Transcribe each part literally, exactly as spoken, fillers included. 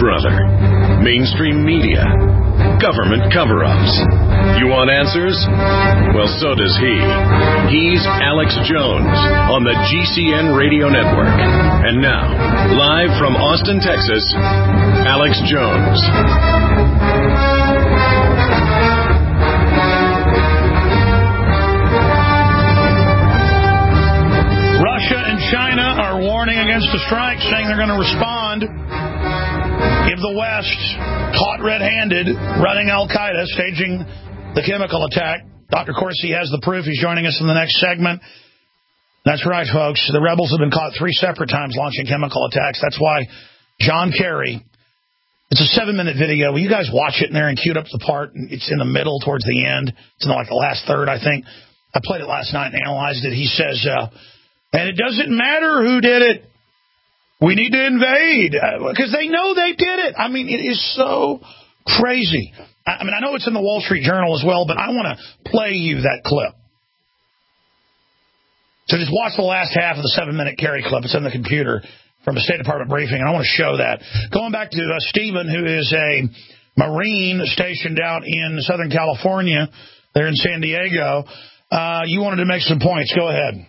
brother. Mainstream media. Government cover-ups. You want answers? Well, so does he. He's Alex Jones on the G C N Radio Network. And now, live from Austin, Texas, Alex Jones. Russia and China are warning against a strike, saying they're going to respond if the West, caught red-handed, running al-Qaeda, staging the chemical attack. Doctor Corsi has the proof. He's joining us in the next segment. That's right, folks. The rebels have been caught three separate times launching chemical attacks. That's why John Kerry, it's a seven-minute video. Will you guys watch it in there and queued up the part? It's in the middle towards the end. It's in like the last third, I think. I played it last night and analyzed it. He says, uh, and it doesn't matter who did it. We need to invade, because uh, they know they did it. I mean, it is so crazy. I, I mean, I know it's in the Wall Street Journal as well, but I want to play you that clip. So just watch the last half of the seven-minute Kerry clip. It's in the computer from a State Department briefing, and I want to show that. Going back to uh, Stephen, who is a Marine stationed out in Southern California, there in San Diego. Uh, you wanted to make some points. Go ahead.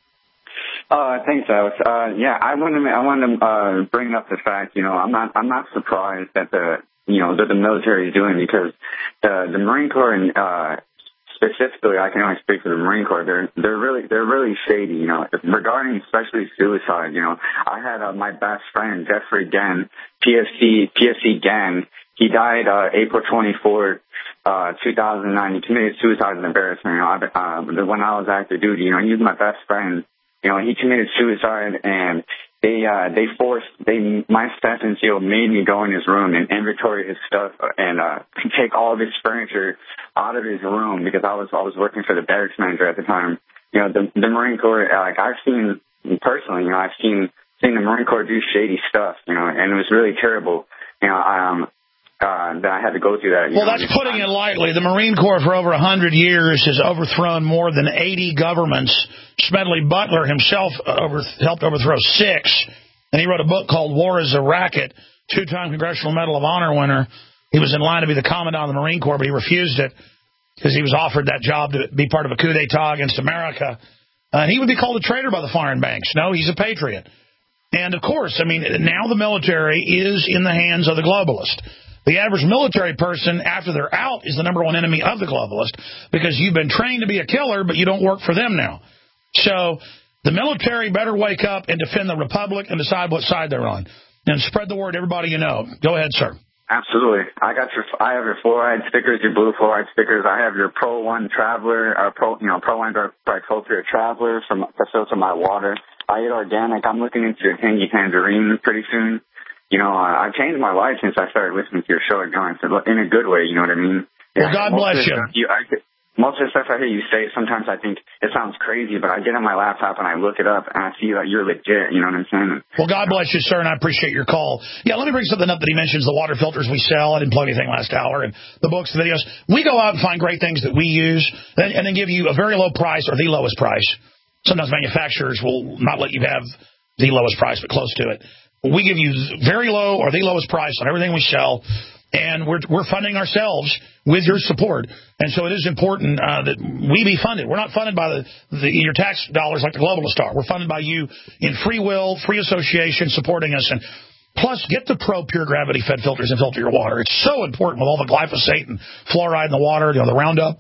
Uh, thanks, Alex. Uh, yeah, I want to, I want to, uh, bring up the fact, you know, I'm not, I'm not surprised that the, you know, that the military is doing, because the, the Marine Corps and, uh, specifically, I can only speak for the Marine Corps, they're, they're really, they're really shady, you know, regarding especially suicide, you know. I had, uh, my best friend, Jeffrey Gann, P F C, P F C Gann. He died, uh, April twenty-fourth, uh, two thousand nine. He committed suicide in embarrassment, you know, I, uh, when I was active duty, you know, he was my best friend. You know, he committed suicide, and they, uh, they forced, they, my staff and SEAL made me go in his room and inventory his stuff and, uh, take all of his furniture out of his room, because I was, I was working for the barracks manager at the time. You know, the, the Marine Corps, like, I've seen, personally, you know, I've seen, seen the Marine Corps do shady stuff, you know, and it was really terrible. You know, um, Uh, that I had to go through that. Well, know, that's putting it lightly. The Marine Corps for over one hundred years has overthrown more than eighty governments. Smedley Butler himself over, helped overthrow six, and he wrote a book called War is a Racket, two-time Congressional Medal of Honor winner. He was in line to be the commandant of the Marine Corps, but he refused it because he was offered that job to be part of a coup d'etat against America. Uh, and he would be called a traitor by the foreign banks. No, he's a patriot. And, of course, I mean, now the military is in the hands of the globalist. The average military person, after they're out, is the number one enemy of the globalist, because you've been trained to be a killer, but you don't work for them now. So the military better wake up and defend the republic and decide what side they're on, and spread the word to everybody you know. Go ahead, sir. Absolutely. I got your, I have your fluoride stickers, your blue fluoride stickers. I have your Pro One Traveler, or Pro, you know, Pro One Bicultural Traveler from to filter my water. I eat organic. I'm looking into your Tangy Tangerine pretty soon. You know, uh, I've changed my life since I started listening to your show at Guns, in a good way, you know what I mean? Well, God bless you. Stuff, you I, most of the stuff I hear you say, sometimes I think it sounds crazy, but I get on my laptop and I look it up and I see that you're legit, you know what I'm saying? Well, God bless you, sir, and I appreciate your call. Yeah, let me bring something up that he mentions, the water filters we sell. I didn't plug anything last hour, and the books, the videos. We go out and find great things that we use and, and then give you a very low price or the lowest price. Sometimes manufacturers will not let you have the lowest price, but close to it. We give you very low or the lowest price on everything we sell, and we're we're funding ourselves with your support. And so it is important uh, that we be funded. We're not funded by the, the your tax dollars like the globalists are. We're funded by you in free will, free association, supporting us. And plus, get the Pro Pure Gravity Fed filters and filter your water. It's so important with all the glyphosate and fluoride in the water, you know, the Roundup.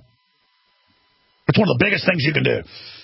It's one of the biggest things you can do.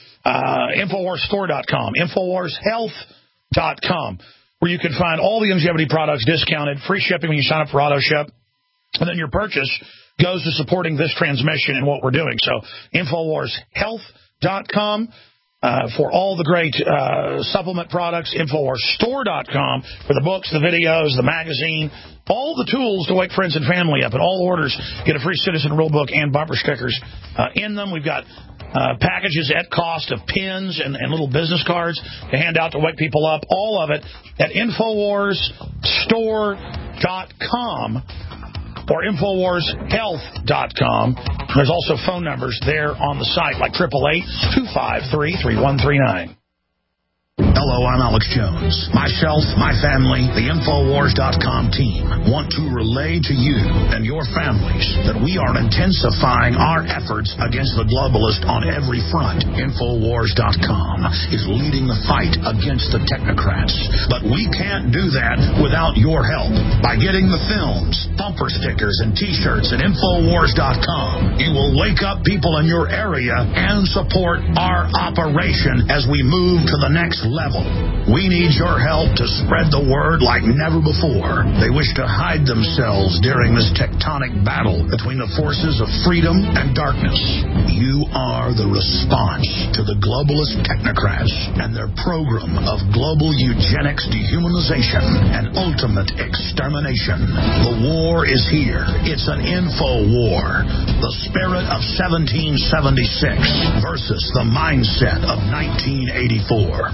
Uh, Infowars Store dot com, Infowars Health dot com. Where you can find all the longevity products discounted, free shipping when you sign up for AutoShip, and then your purchase goes to supporting this transmission and what we're doing. So Infowars Health dot com uh, for all the great uh, supplement products, Infowars Store dot com for the books, the videos, the magazine, all the tools to wake friends and family up. And all orders get a free Citizen Rule book and bumper stickers uh, in them. We've got Uh, packages at cost of pins and, and little business cards to hand out to wake people up. All of it at Infowars Store dot com or Infowars Health dot com. There's also phone numbers there on the site, like eight eight eight, two five three, three one three nine. Hello, I'm Alex Jones. Myself, my family, the Infowars dot com team want to relay to you and your families that we are intensifying our efforts against the globalist on every front. Infowars dot com is leading the fight against the technocrats. But we can't do that without your help. By getting the films, bumper stickers, and T-shirts at Infowars dot com, you will wake up people in your area and support our operation as we move to the next level. We need your help to spread the word like never before. They wish to hide themselves during this tectonic battle between the forces of freedom and darkness. You are the response to the globalist technocrats and their program of global eugenics, dehumanization, and ultimate extermination. The war is here. It's an info war. The spirit of seventeen seventy-six versus the mindset of nineteen eighty-four.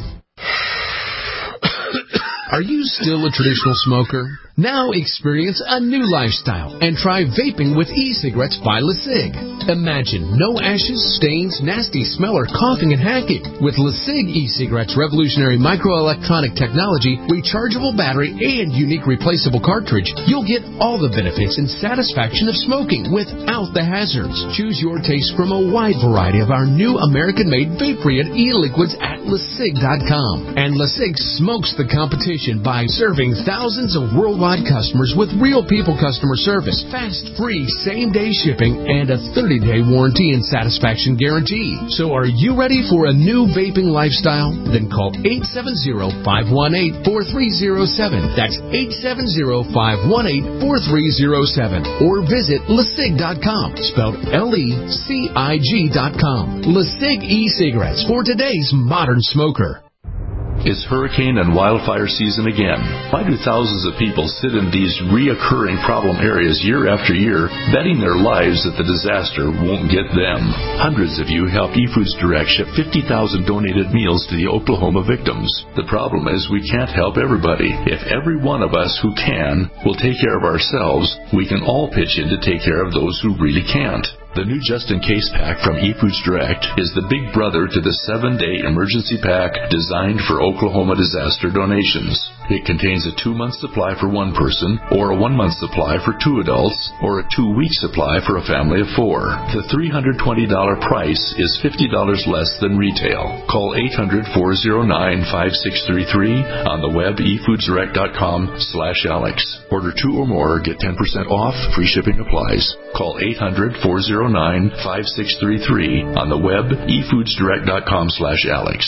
Are you still a traditional smoker? Now experience a new lifestyle and try vaping with e-cigarettes by LeSig. Imagine no ashes, stains, nasty smell, or coughing and hacking. With LeSig e-cigarettes' revolutionary microelectronic technology, rechargeable battery, and unique replaceable cartridge, you'll get all the benefits and satisfaction of smoking without the hazards. Choose your taste from a wide variety of our new American-made vape-free e-liquids at LeSig dot com. And LeSig smokes the competition by serving thousands of worldwide customers with real people customer service, fast, free, same-day shipping, and a thirty-day warranty and satisfaction guarantee. So are you ready for a new vaping lifestyle? Then call eight seven zero, five one eight, four three zero seven. That's eight seven zero, five one eight, four three zero seven. Or visit LeSig dot com, spelled L E C I G dot com. LeSig e-cigarettes for today's modern smoker. It's hurricane and wildfire season again. Why do thousands of people sit in these reoccurring problem areas year after year, betting their lives that the disaster won't get them? Hundreds of you helped eFoods Direct ship fifty thousand donated meals to the Oklahoma victims. The problem is we can't help everybody. If every one of us who can will take care of ourselves, we can all pitch in to take care of those who really can't. The new just-in-case pack from eFoods Direct is the big brother to the seven-day emergency pack designed for Oklahoma disaster donations. It contains a two-month supply for one person, or a one-month supply for two adults, or a two-week supply for a family of four. The three hundred twenty dollars price is fifty dollars less than retail. Call eight hundred, four oh nine, five six three three on the web e foods direct dot com slash Alex. Order two or more, get ten percent off, free shipping applies. Call eight hundred, four oh nine, five six three three on the web e foods direct dot com slash Alex.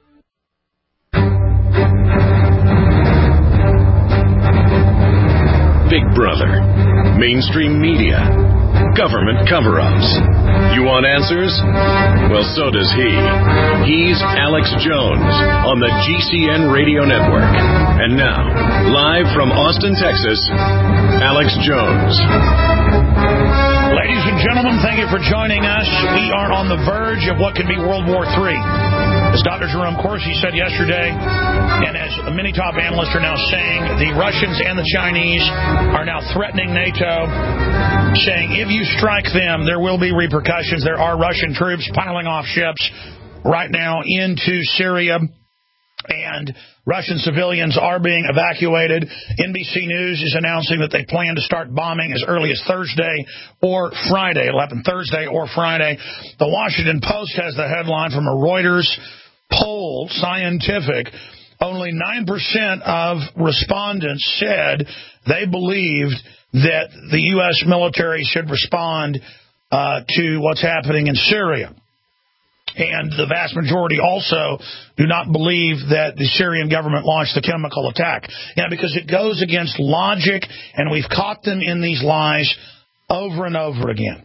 Big Brother, mainstream media, government cover-ups. You want answers? Well, so does he. He's Alex Jones on the G C N Radio Network. And now, live from Austin, Texas, Alex Jones. Ladies and gentlemen, thank you for joining us. We are on the verge of what could be World War Three. As Doctor Jerome Corsi said yesterday, and as many top analysts are now saying, the Russians and the Chinese are now threatening NATO, saying if you strike them, there will be repercussions. There are Russian troops piling off ships right now into Syria, and Russian civilians are being evacuated. N B C News is announcing that they plan to start bombing as early as Thursday or Friday. It'll happen Thursday or Friday. The Washington Post has the headline from a Reuters poll, scientific. Only nine percent of respondents said they believed that the U S military should respond uh, to what's happening in Syria. And the vast majority also do not believe that the Syrian government launched the chemical attack. Yeah, because it goes against logic, and we've caught them in these lies over and over again.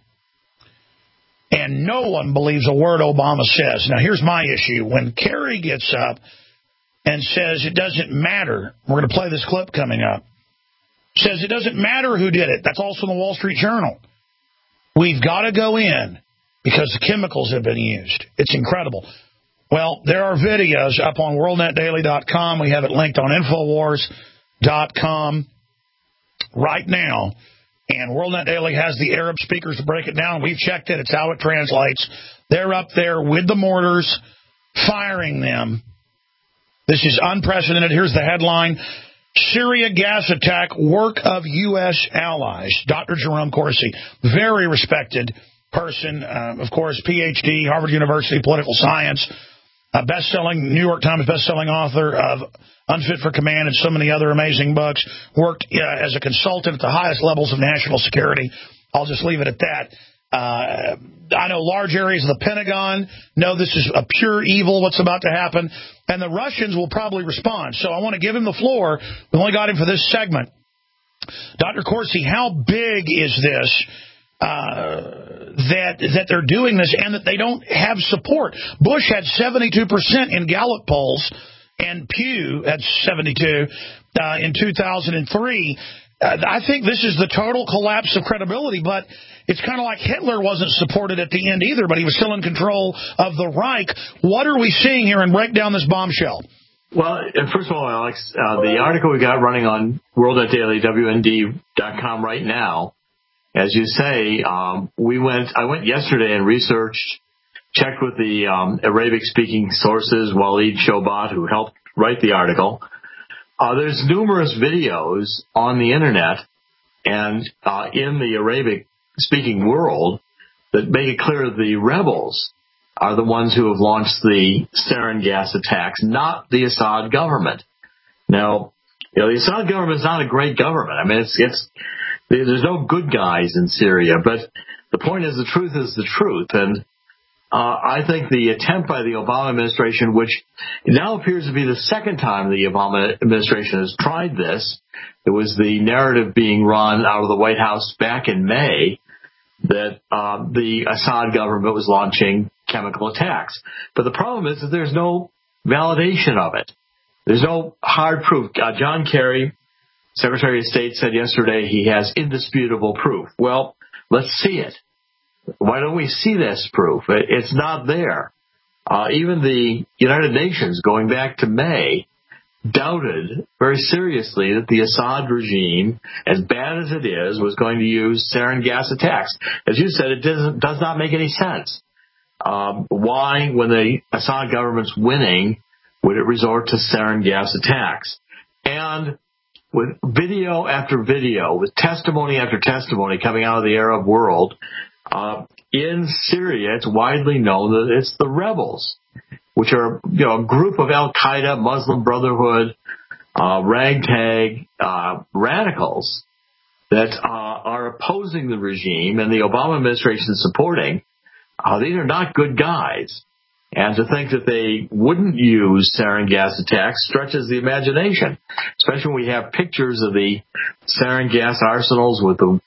And no one believes a word Obama says. Now, here's my issue. When Kerry gets up and says it doesn't matter, we're going to play this clip coming up, says it doesn't matter who did it. That's also in the Wall Street Journal. We've got to go in because the chemicals have been used. It's incredible. Well, there are videos up on world net daily dot com. We have it linked on infowars dot com right now. And WorldNet Daily has the Arab speakers to break it down. We've checked it. It's how it translates. They're up there with the mortars, firing them This is unprecedented. Here's the headline. Syria gas attack, work of U S allies. Doctor Jerome Corsi, very respected person, uh, of course, P H D, Harvard University, political science, a best-selling, New York Times best-selling author of Unfit for Command and so many other amazing books, worked uh, as a consultant at the highest levels of national security. I'll just leave it at that. Uh, I know large areas of the Pentagon know this is a pure evil, what's about to happen, and the Russians will probably respond. So I want to give him the floor. We only got him for this segment. Doctor Corsi, how big is this uh, that that they're doing this and that they don't have support? Bush had seventy-two percent in Gallup polls, and Pew had seventy-two uh, in two thousand three. Uh, I think this is the total collapse of credibility, but it's kind of like Hitler wasn't supported at the end either, but he was still in control of the Reich. What are we seeing here, and break down this bombshell? Well, first of all, Alex, uh, the article we got running on world dot daily, W N D dot com right now, as you say, um, we went. I went yesterday and researched, checked with the um, Arabic-speaking sources, Walid Shobat, who helped write the article. Uh, there's numerous videos on the internet and uh, in the Arabic-speaking world that make it clear the rebels are the ones who have launched the sarin gas attacks, not the Assad government. Now, you know, the Assad government is not a great government. I mean, it's it's there's no good guys in Syria, but the point is the truth is the truth, and Uh, I think the attempt by the Obama administration, which now appears to be the second time the Obama administration has tried this, it was the narrative being run out of the White House back in May that uh, the Assad government was launching chemical attacks. But the problem is that there's no validation of it. There's no hard proof. Uh, John Kerry, Secretary of State, said yesterday he has indisputable proof. Well, let's see it. Why don't we see this proof? It's not there. Uh, even the United Nations, going back to May, doubted very seriously that the Assad regime, as bad as it is, was going to use sarin gas attacks. As you said, it doesn't, does not make any sense. Um, why, when the Assad government's winning, would it resort to sarin gas attacks? And with video after video, with testimony after testimony coming out of the Arab world, Uh, in Syria, it's widely known that it's the rebels, which are, you know, a group of Al-Qaeda, Muslim Brotherhood, uh, ragtag uh, radicals that uh, are opposing the regime and the Obama administration supporting. Uh, these are not good guys. And to think that they wouldn't use sarin gas attacks stretches the imagination, especially when we have pictures of the sarin gas arsenals with the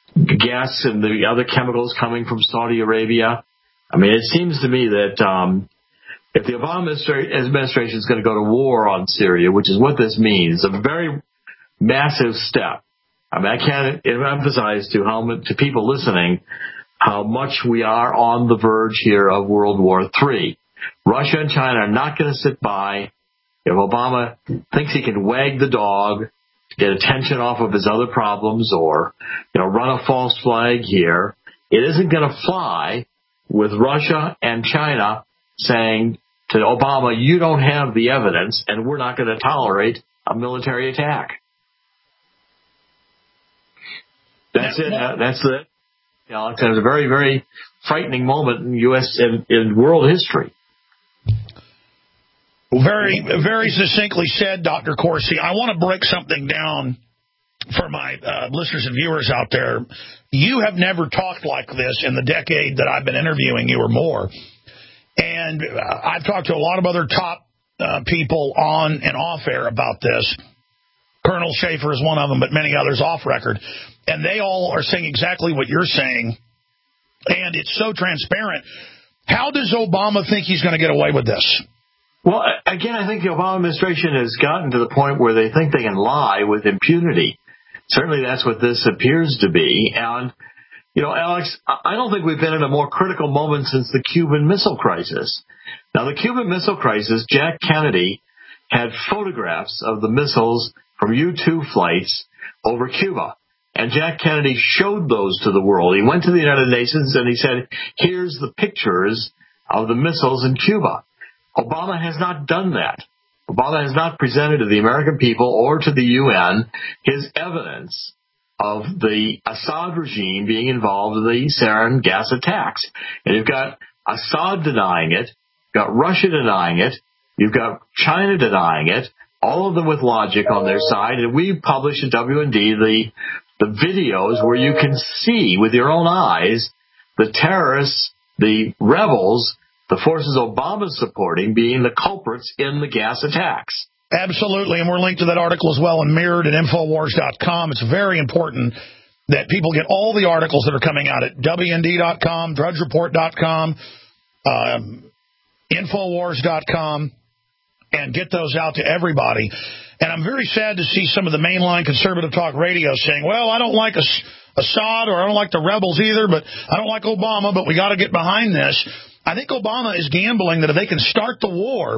gas and the other chemicals coming from Saudi Arabia. I mean, it seems to me that um, if the Obama administration is going to go to war on Syria, which is what this means, a very massive step. I mean, I can't emphasize to how to people listening how much we are on the verge here of World War Three. Russia and China are not going to sit by. If Obama thinks he can wag the dog, get attention off of his other problems, or, you know, run a false flag here, it isn't going to fly with Russia and China saying to Obama, you don't have the evidence, and we're not going to tolerate a military attack. That's it. That's it. Alex, it was a very, very frightening moment in U S in, in world history. Very, very succinctly said, Doctor Corsi. I want to break something down for my uh, listeners and viewers out there. You have never talked like this in the decade that I've been interviewing you or more. And uh, I've talked to a lot of other top uh, people on and off air about this. Colonel Schaefer is one of them, but many others off record. And they all are saying exactly what you're saying. And it's so transparent. How does Obama think he's going to get away with this? Well, again, I think the Obama administration has gotten to the point where they think they can lie with impunity. Certainly that's what this appears to be. And, you know, Alex, I don't think we've been in a more critical moment since the Cuban Missile Crisis. Now, the Cuban Missile Crisis, Jack Kennedy had photographs of the missiles from U two flights over Cuba. And Jack Kennedy showed those to the world. He went to the United Nations and he said, here's the pictures of the missiles in Cuba. Obama has not done that. Obama has not presented to the American people or to the U N his evidence of the Assad regime being involved in the sarin gas attacks. And you've got Assad denying it, you've got Russia denying it, you've got China denying it, all of them with logic on their side. And we publish at W and D the, the videos where you can see with your own eyes the terrorists, the rebels, the forces Obama's supporting being the culprits in the gas attacks. Absolutely, and we're linked to that article as well in Mirrored at Infowars dot com. It's very important that people get all the articles that are coming out at W N D dot com, Drudge Report dot com, um, Infowars dot com, and get those out to everybody. And I'm very sad to see some of the mainline conservative talk radio saying, well, I don't like Assad or I don't like the rebels either, but I don't like Obama, but we got to get behind this. I think Obama is gambling that if they can start the war,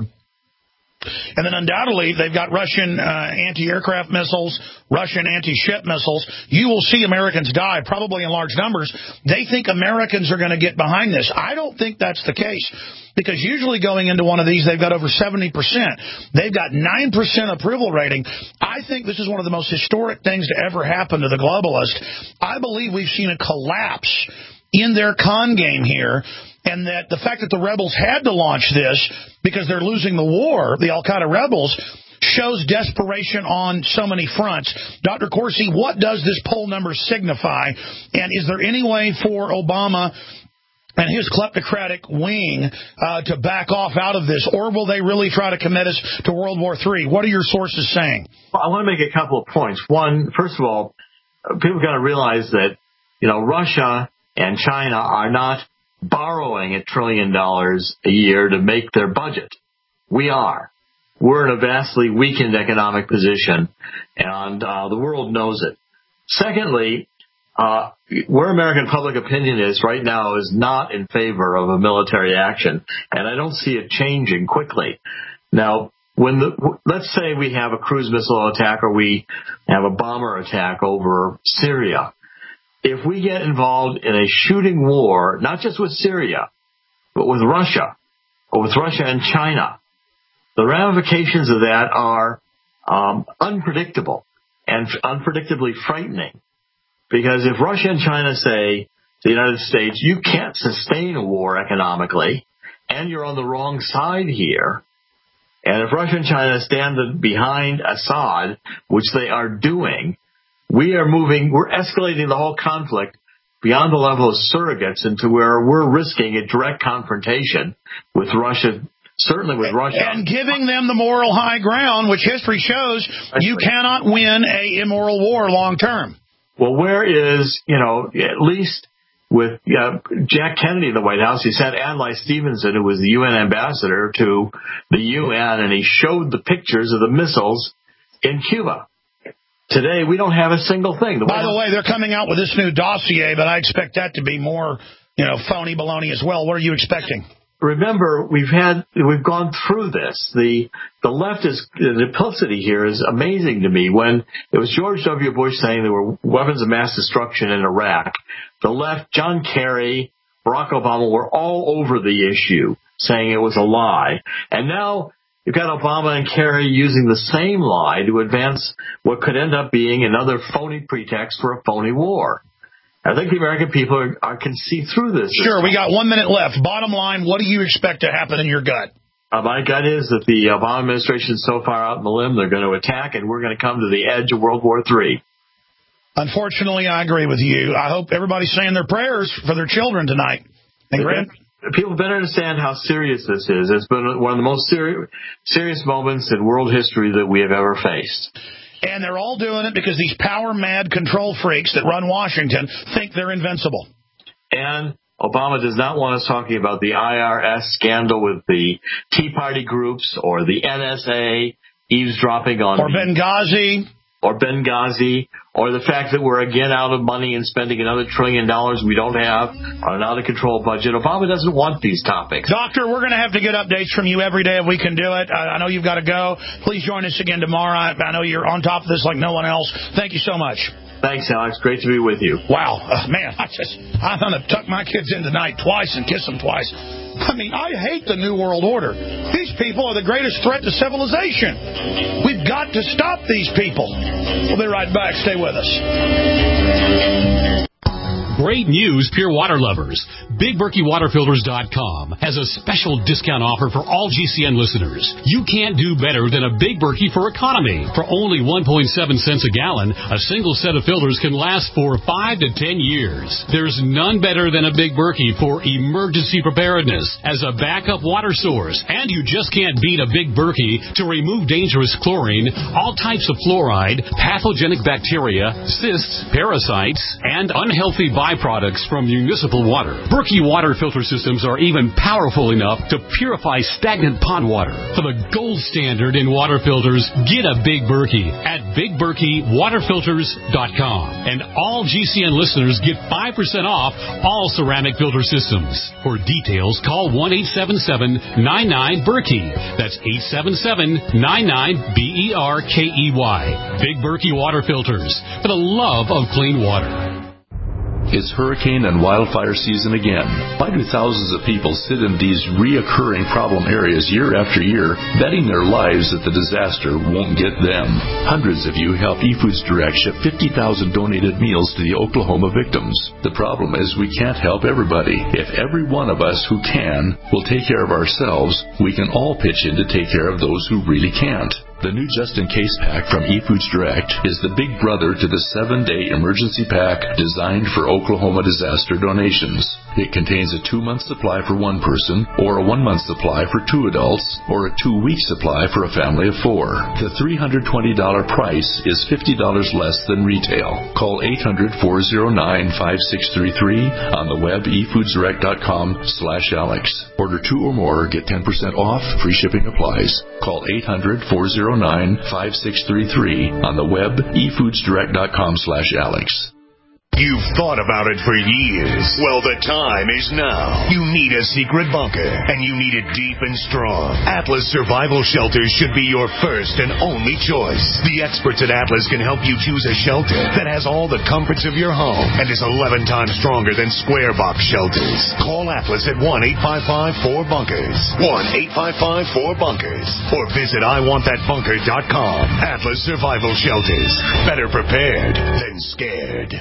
and then undoubtedly they've got Russian uh, anti-aircraft missiles, Russian anti-ship missiles, you will see Americans die, probably in large numbers. They think Americans are going to get behind this. I don't think that's the case, because usually going into one of these, they've got over seventy percent. They've got nine percent approval rating. I think this is one of the most historic things to ever happen to the globalists. I believe we've seen a collapse in their con game here, and that the fact that the rebels had to launch this because they're losing the war, the al-Qaeda rebels, shows desperation on so many fronts. Doctor Corsi, what does this poll number signify? And is there any way for Obama and his kleptocratic wing uh, to back off out of this, or will they really try to commit us to World War Three? What are your sources saying? Well, I want to make a couple of points. One, first of all, people got to realize that, you know, Russia and China are not borrowing a trillion dollars a year to make their budget. We are. We're in a vastly weakened economic position, and uh, the world knows it. Secondly, uh, where American public opinion is right now is not in favor of a military action, and I don't see it changing quickly. Now, when the, let's say we have a cruise missile attack or we have a bomber attack over Syria. If we get involved in a shooting war, not just with Syria, but with Russia, or with Russia and China, the ramifications of that are um, unpredictable and unpredictably frightening. Because if Russia and China say to the United States, you can't sustain a war economically, and you're on the wrong side here, and if Russia and China stand behind Assad, which they are doing, we are moving, we're escalating the whole conflict beyond the level of surrogates into where we're risking a direct confrontation with Russia, certainly with Russia. And giving them the moral high ground, which history shows you cannot win a immoral war long term. Well, where is, you know, at least with uh, Jack Kennedy in the White House, he sent Adlai Stevenson, who was the U N ambassador to the U N, and he showed the pictures of the missiles in Cuba. Today, we don't have a single thing. The By the way, they're coming out with this new dossier, but I expect that to be more, you know, phony baloney as well. What are you expecting? Remember, we've had, we've gone through this. The the left is, the duplicity here is amazing to me. When it was George W. Bush saying there were weapons of mass destruction in Iraq, the left, John Kerry, Barack Obama were all over the issue, saying it was a lie. And now you've got Obama and Kerry using the same lie to advance what could end up being another phony pretext for a phony war. I think the American people are, are, can see through this. Sure, we got one minute left. Bottom line, what do you expect to happen in your gut? Uh, my gut is that the Obama administration is so far out in the limb, they're going to attack, and we're going to come to the edge of World War Three. Unfortunately, I agree with you. I hope everybody's saying their prayers for their children tonight. And Grant? People better understand how serious this is. It's been one of the most seri- serious moments in world history that we have ever faced. And they're all doing it because these power-mad control freaks that run Washington think they're invincible. And Obama does not want us talking about the I R S scandal with the Tea Party groups or the N S A eavesdropping on... Or Benghazi. Or Benghazi, or the fact that we're again out of money and spending another trillion dollars we don't have on an out-of-control budget. Obama doesn't want these topics. Doctor, we're going to have to get updates from you every day if we can do it. I, I know you've got to go. Please join us again tomorrow. I, I know you're on top of this like no one else. Thank you so much. Thanks, Alex. Great to be with you. Wow. Uh, man, I just, I'm going to tuck my kids in tonight twice and kiss them twice. I mean, I hate the New World Order. These people are the greatest threat to civilization. We've got to stop these people. We'll be right back. Stay with us. Great news, Pure Water lovers. Big Berkey Water Filters dot com has a special discount offer for all G C N listeners. You can't do better than a Big Berkey for economy. For only one point seven cents a gallon, a single set of filters can last for five to ten years. There's none better than a Big Berkey for emergency preparedness as a backup water source. And you just can't beat a Big Berkey to remove dangerous chlorine, all types of fluoride, pathogenic bacteria, cysts, parasites, and unhealthy byproducts from municipal water. Berkey water filter systems are even powerful enough to purify stagnant pond water. For the gold standard in water filters, get a Big Berkey at Big Berkey Water Filters dot com. And all G C N listeners get five percent off all ceramic filter systems. For details, call one eight seven seven, nine nine, Berkey. That's eight seven seven, nine nine, B E R K E Y. Big Berkey Water Filters, for the love of clean water. It's hurricane and wildfire season again. Why do thousands of people sit in these reoccurring problem areas year after year, betting their lives that the disaster won't get them? Hundreds of you helped eFoods Direct ship fifty thousand donated meals to the Oklahoma victims. The problem is we can't help everybody. If every one of us who can will take care of ourselves, we can all pitch in to take care of those who really can't. The new Just In Case pack from eFoods Direct is the big brother to the seven-day emergency pack designed for Oklahoma disaster donations. It contains a two-month supply for one person, or a one-month supply for two adults, or a two-week supply for a family of four. The three hundred twenty dollars price is fifty dollars less than retail. Call eight hundred, four oh nine, five six three three on the web e foods direct dot com slash Alex. Order two or more, get ten percent off, free shipping applies. Call eight hundred, four oh nine, five six three three on the web e foods direct dot com slash Alex. You've thought about it for years. Well, the time is now. You need a secret bunker, and you need it deep and strong. Atlas Survival Shelters should be your first and only choice. The experts at Atlas can help you choose a shelter that has all the comforts of your home and is eleven times stronger than square box shelters. Call Atlas at one eight five five, four bunkers. one eight five five, four bunkers. Or visit I want that bunker dot com. Atlas Survival Shelters. Better prepared than scared.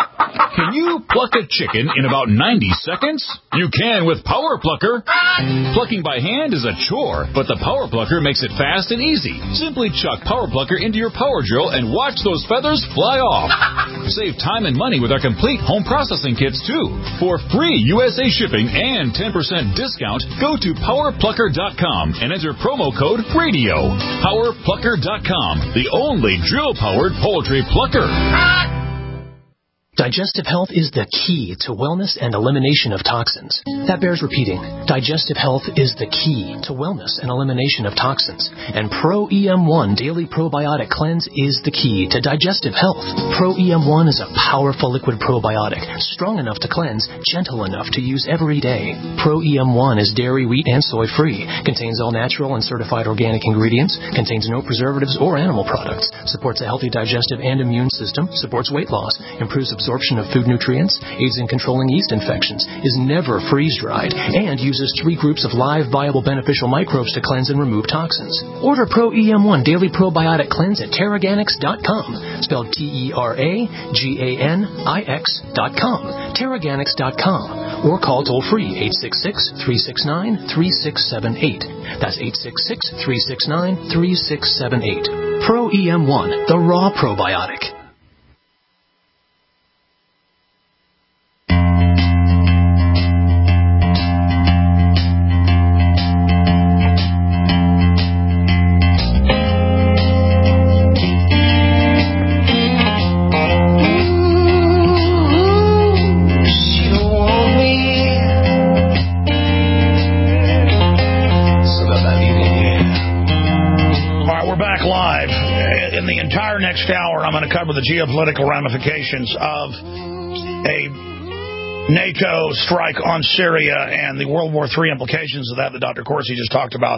Can you pluck a chicken in about ninety seconds? You can with Power Plucker. Plucking by hand is a chore, but the Power Plucker makes it fast and easy. Simply chuck Power Plucker into your power drill and watch those feathers fly off. Save time and money with our complete home processing kits, too. For free U S A shipping and ten percent discount, go to power plucker dot com and enter promo code RADIO. power plucker dot com, the only drill-powered poultry plucker. Digestive health is the key to wellness and elimination of toxins. That bears repeating. Digestive health is the key to wellness and elimination of toxins. And Pro E M one Daily Probiotic Cleanse is the key to digestive health. Pro E M one is a powerful liquid probiotic, strong enough to cleanse, gentle enough to use every day. Pro E M one is dairy, wheat, and soy-free, contains all natural and certified organic ingredients, contains no preservatives or animal products, supports a healthy digestive and immune system, supports weight loss, improves absorption of food nutrients, aids in controlling yeast infections, is never freeze-dried, and uses three groups of live, viable, beneficial microbes to cleanse and remove toxins. Order Pro E M one Daily Probiotic Cleanse at Terraganix dot com, spelled T E R A G A N I X dot com, Terraganix dot com, or call toll-free eight six six, three six nine, three six seven eight. That's eight six six, three six nine, three six seven eight. Pro E M one, the raw probiotic. Next hour, I'm going to cover the geopolitical ramifications of a NATO strike on Syria and the World War Three implications of that that Doctor Corsi just talked about,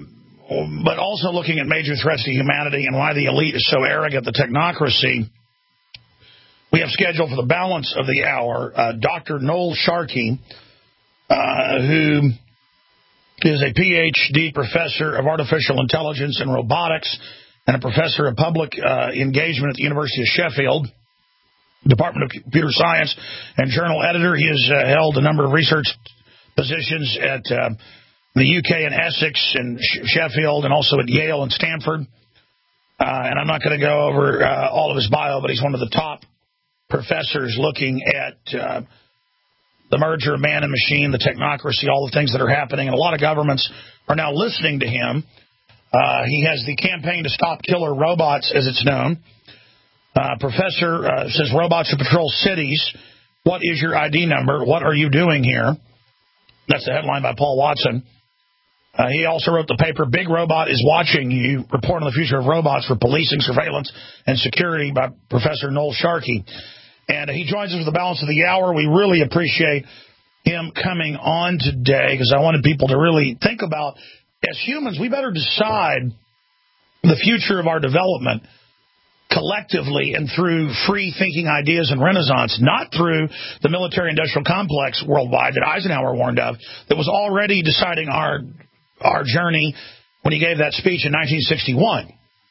um, but also looking at major threats to humanity and why the elite is so arrogant, the technocracy, we have scheduled for the balance of the hour uh, Doctor Noel Sharkey, uh, who is a P H D professor of artificial intelligence and robotics and a professor of public uh, engagement at the University of Sheffield, Department of Computer Science, and journal editor. He has uh, held a number of research positions at uh, the U K and Essex and Sheffield, and also at Yale and Stanford. Uh, and I'm not going to go over uh, all of his bio, but he's one of the top professors looking at uh, the merger of man and machine, the technocracy, all the things that are happening. And a lot of governments are now listening to him. Uh, he has the Campaign to Stop Killer Robots, as it's known. Uh, professor uh, says robots should patrol cities. What is your I D number? What are you doing here? That's the headline by Paul Watson. Uh, he also wrote the paper, Big Robot is Watching You, Report on the Future of Robots for Policing, Surveillance, and Security by Professor Noel Sharkey. And he joins us for the balance of the hour. We really appreciate him coming on today because I wanted people to really think about, as humans, we better decide the future of our development collectively and through free thinking ideas and renaissance, not through the military-industrial complex worldwide that Eisenhower warned of, that was already deciding our our journey when he gave that speech in nineteen sixty-one.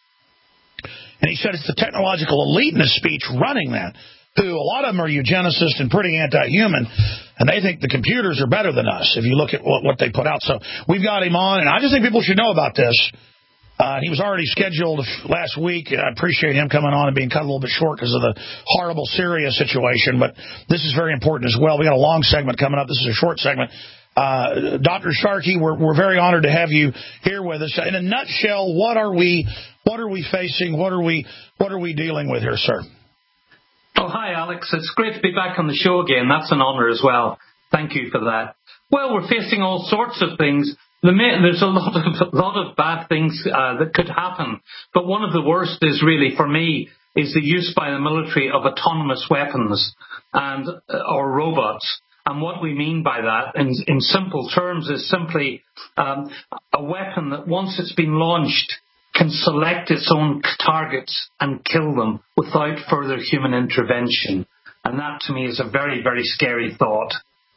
And he said it's the technological elite in his speech running that, who a lot of them are eugenicists and pretty anti-human, and they think the computers are better than us if you look at what, what they put out. So we've got him on, and I just think people should know about this. Uh, he was already scheduled last week. I appreciate him coming on and being cut a little bit short because of the horrible Syria situation, but this is very important as well. We got a long segment coming up. This is a short segment. Uh, Doctor Sharkey, we're, we're very honored to have you here with us. In a nutshell, what are we, what are we facing? What are we, what are we dealing with here, sir? Oh, hi, Alex. It's great to be back on the show again. That's an honor as well. Thank you for that. Well, we're facing all sorts of things. The main, there's a lot of, a lot of bad things uh, that could happen. But one of the worst is really, for me, is the use by the military of autonomous weapons and uh, or robots. And what we mean by that, in, in simple terms, is simply um, a weapon that once it's been launched can select its own targets and kill them without further human intervention. And that, to me, is a very, very scary thought.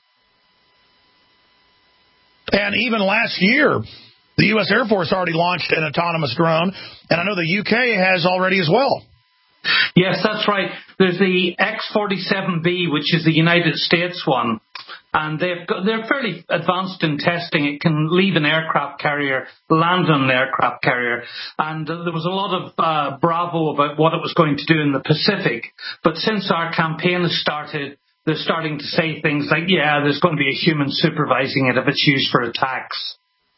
And even last year, the U S Air Force already launched an autonomous drone, and I know the U K has already as well. Yes, that's right. There's the X forty-seven B, which is the United States one, and they've got, they're fairly advanced in testing. It can leave an aircraft carrier, land on an aircraft carrier, and uh, there was a lot of uh, bravo about what it was going to do in the Pacific. But since our campaign has started, they're starting to say things like, yeah, there's going to be a human supervising it if it's used for attacks.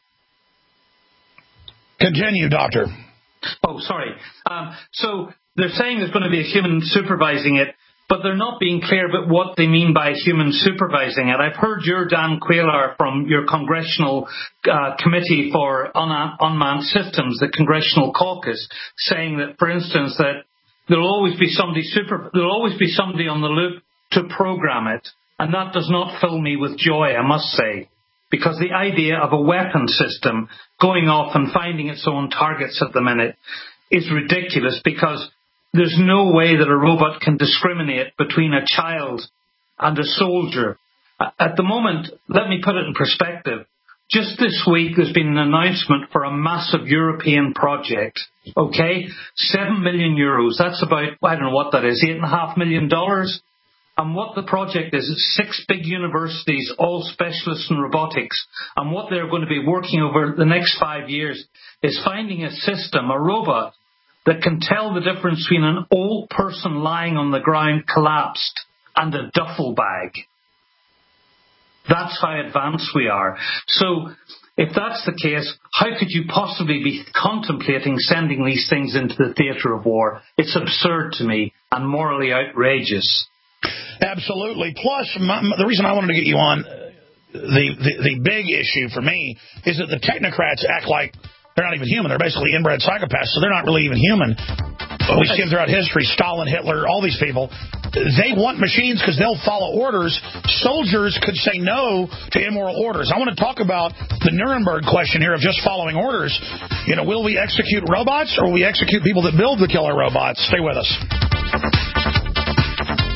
Continue, Doctor. Oh, sorry. Um, so they're saying there's going to be a human supervising it, but they're not being clear about what they mean by human supervising it. I've heard your Dan Quayler from your Congressional uh, Committee for Un- Unmanned Systems, the Congressional Caucus, saying that, for instance, that there'll always be somebody super, there'll always be somebody on the loop to program it, and that does not fill me with joy, I must say, because the idea of a weapon system going off and finding its own targets at the minute is ridiculous, because there's no way that a robot can discriminate between a child and a soldier. At the moment, let me put it in perspective. Just this week, there's been an announcement for a massive European project, okay? Seven million euros. That's about, I don't know what that is, eight and a half million dollars. And what the project is, is six big universities, all specialists in robotics. And what they're going to be working over the next five years is finding a system, a robot, that can tell the difference between an old person lying on the ground collapsed and a duffel bag. That's how advanced we are. So if that's the case, how could you possibly be contemplating sending these things into the theatre of war? It's absurd to me and morally outrageous. Absolutely. Plus, my, the reason I wanted to get you on, the, the the big issue for me is that the technocrats act like they're not even human. They're basically inbred psychopaths, so they're not really even human. We see them throughout history, Stalin, Hitler, all these people. They want machines because they'll follow orders. Soldiers could say no to immoral orders. I want to talk about the Nuremberg question here of just following orders. You know, will we execute robots or will we execute people that build the killer robots? Stay with us.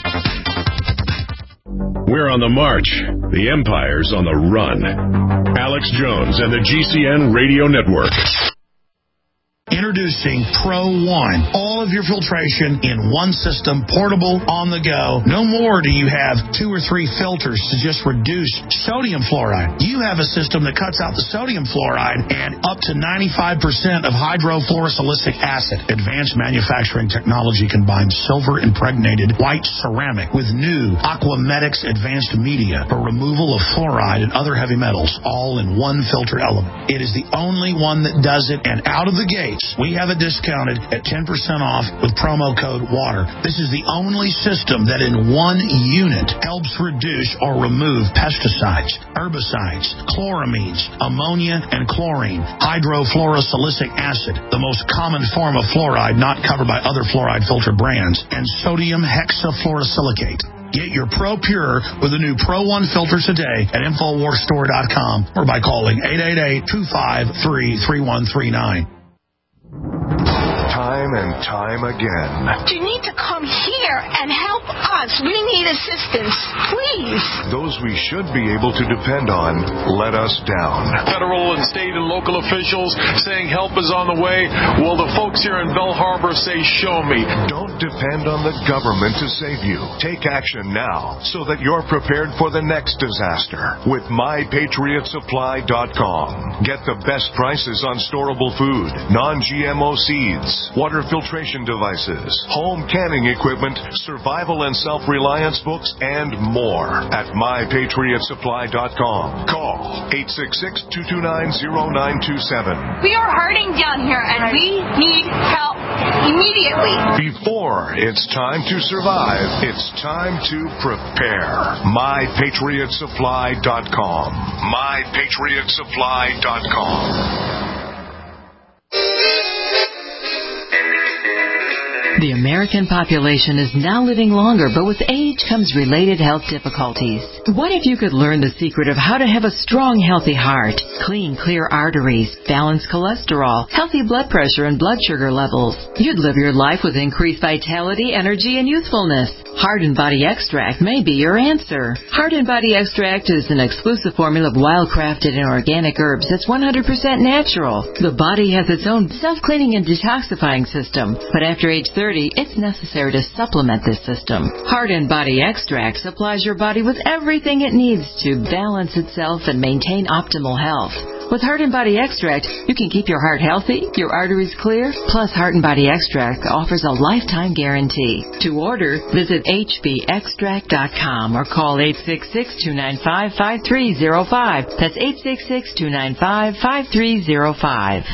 We're on the march. The empire's on the run. Alex Jones and the G C N Radio Network. Introducing Pro One. All of your filtration in one system, portable, on the go. No more do you have two or three filters to just reduce sodium fluoride. You have a system that cuts out the sodium fluoride and up to ninety-five percent of hydrofluorosilicic acid. Advanced manufacturing technology combines silver-impregnated white ceramic with new Aquamedics advanced media for removal of fluoride and other heavy metals, all in one filter element. It is the only one that does it, and out of the gate, we have it discounted at ten percent off with promo code WATER. This is the only system that in one unit helps reduce or remove pesticides, herbicides, chloramines, ammonia, and chlorine, hydrofluorosilicic acid, the most common form of fluoride not covered by other fluoride filter brands, and sodium hexafluorosilicate. Get your Pro Pure with the new Pro One filters today at Infowars Store dot com or by calling eight eight eight, two five three, three one three nine. Time and time again. You need to come here and help us. We need assistance, please. Those we should be able to depend on let us down. Federal and state and local officials saying help is on the way. Well, the folks here in Bell Harbor say, show me. Don't depend on the government to save you. Take action now so that you're prepared for the next disaster with my patriot supply dot com. Get the best prices on storable food, non G M O seeds, water filtration devices, home canning equipment, survival and self-reliance books, and more at my patriot supply dot com. Call eight six six, two two nine, zero nine two seven. We are hurting down here, and we need help immediately. Before it's time to survive, it's time to prepare. my patriot supply dot com. my patriot supply dot com. The American population is now living longer, but with age comes related health difficulties. What if you could learn the secret of how to have a strong, healthy heart, clean, clear arteries, balanced cholesterol, healthy blood pressure and blood sugar levels? You'd live your life with increased vitality, energy, and youthfulness. Heart and Body Extract may be your answer. Heart and Body Extract is an exclusive formula of wild-crafted and organic herbs that's one hundred percent natural. The body has its own self-cleaning and detoxifying system, but after age thirty, it's necessary to supplement this system. Heart and Body Extract supplies your body with everything it needs to balance itself and maintain optimal health. With Heart and Body Extract, you can keep your heart healthy, your arteries clear, plus Heart and Body Extract offers a lifetime guarantee. To order, visit H B extract dot com or call eight six six, two nine five, five three zero five. That's eight six six, two nine five, five three zero five.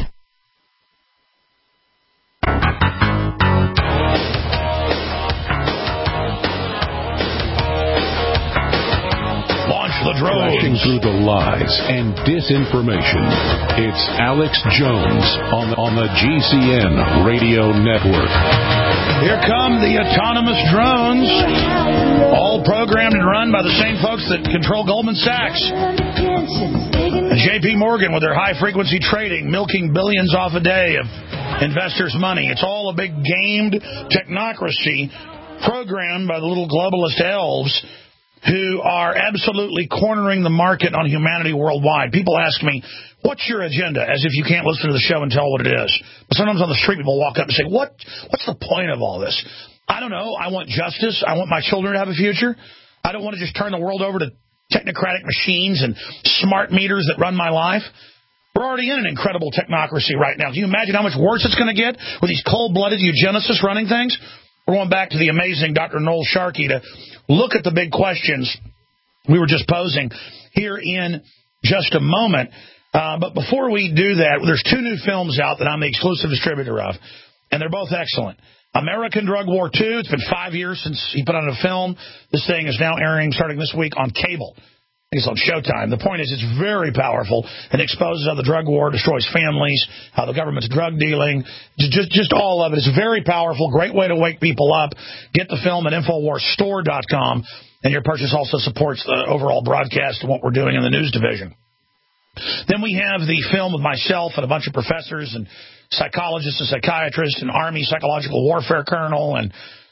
The Crashing through the lies and disinformation. It's Alex Jones on the, on the G C N Radio Network. Here come the autonomous drones, all programmed and run by the same folks that control Goldman Sachs. And J P Morgan with their high-frequency trading, milking billions off a day of investors' money. It's all a big gamed technocracy programmed by the little globalist elves who are absolutely cornering the market on humanity worldwide. People ask me, what's your agenda? As if you can't listen to the show and tell what it is. But sometimes on the street, people walk up and say, what? What's the point of all this? I don't know. I want justice. I want my children to have a future. I don't want to just turn the world over to technocratic machines and smart meters that run my life. We're already in an incredible technocracy right now. Can you imagine how much worse it's going to get with these cold-blooded eugenicists running things? We're going back to the amazing Doctor Noel Sharkey to look at the big questions we were just posing here in just a moment. Uh, but before we do that, there's two new films out that I'm the exclusive distributor of, and they're both excellent. American Drug War two, it's been five years since he put on a film. This thing is now airing starting this week on cable. It's on Showtime. The point is it's very powerful and exposes how the drug war destroys families, how the government's drug dealing, just just all of it. It's very powerful, great way to wake people up. Get the film at Infowars Store dot com, and your purchase also supports the overall broadcast and what we're doing in the news division. Then we have the film of myself and a bunch of professors and psychologists and psychiatrists and Army psychological warfare colonel and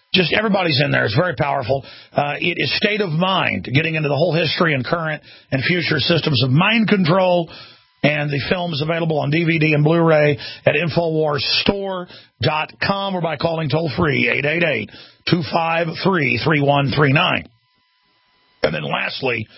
Just everybody's in there. It's very powerful. Uh, it is State of Mind, getting into the whole history and current and future systems of mind control. And the film is available on D V D and Blu-ray at Infowars Store dot com or by calling toll-free eight eight eight, two five three, three one three nine. And then lastly,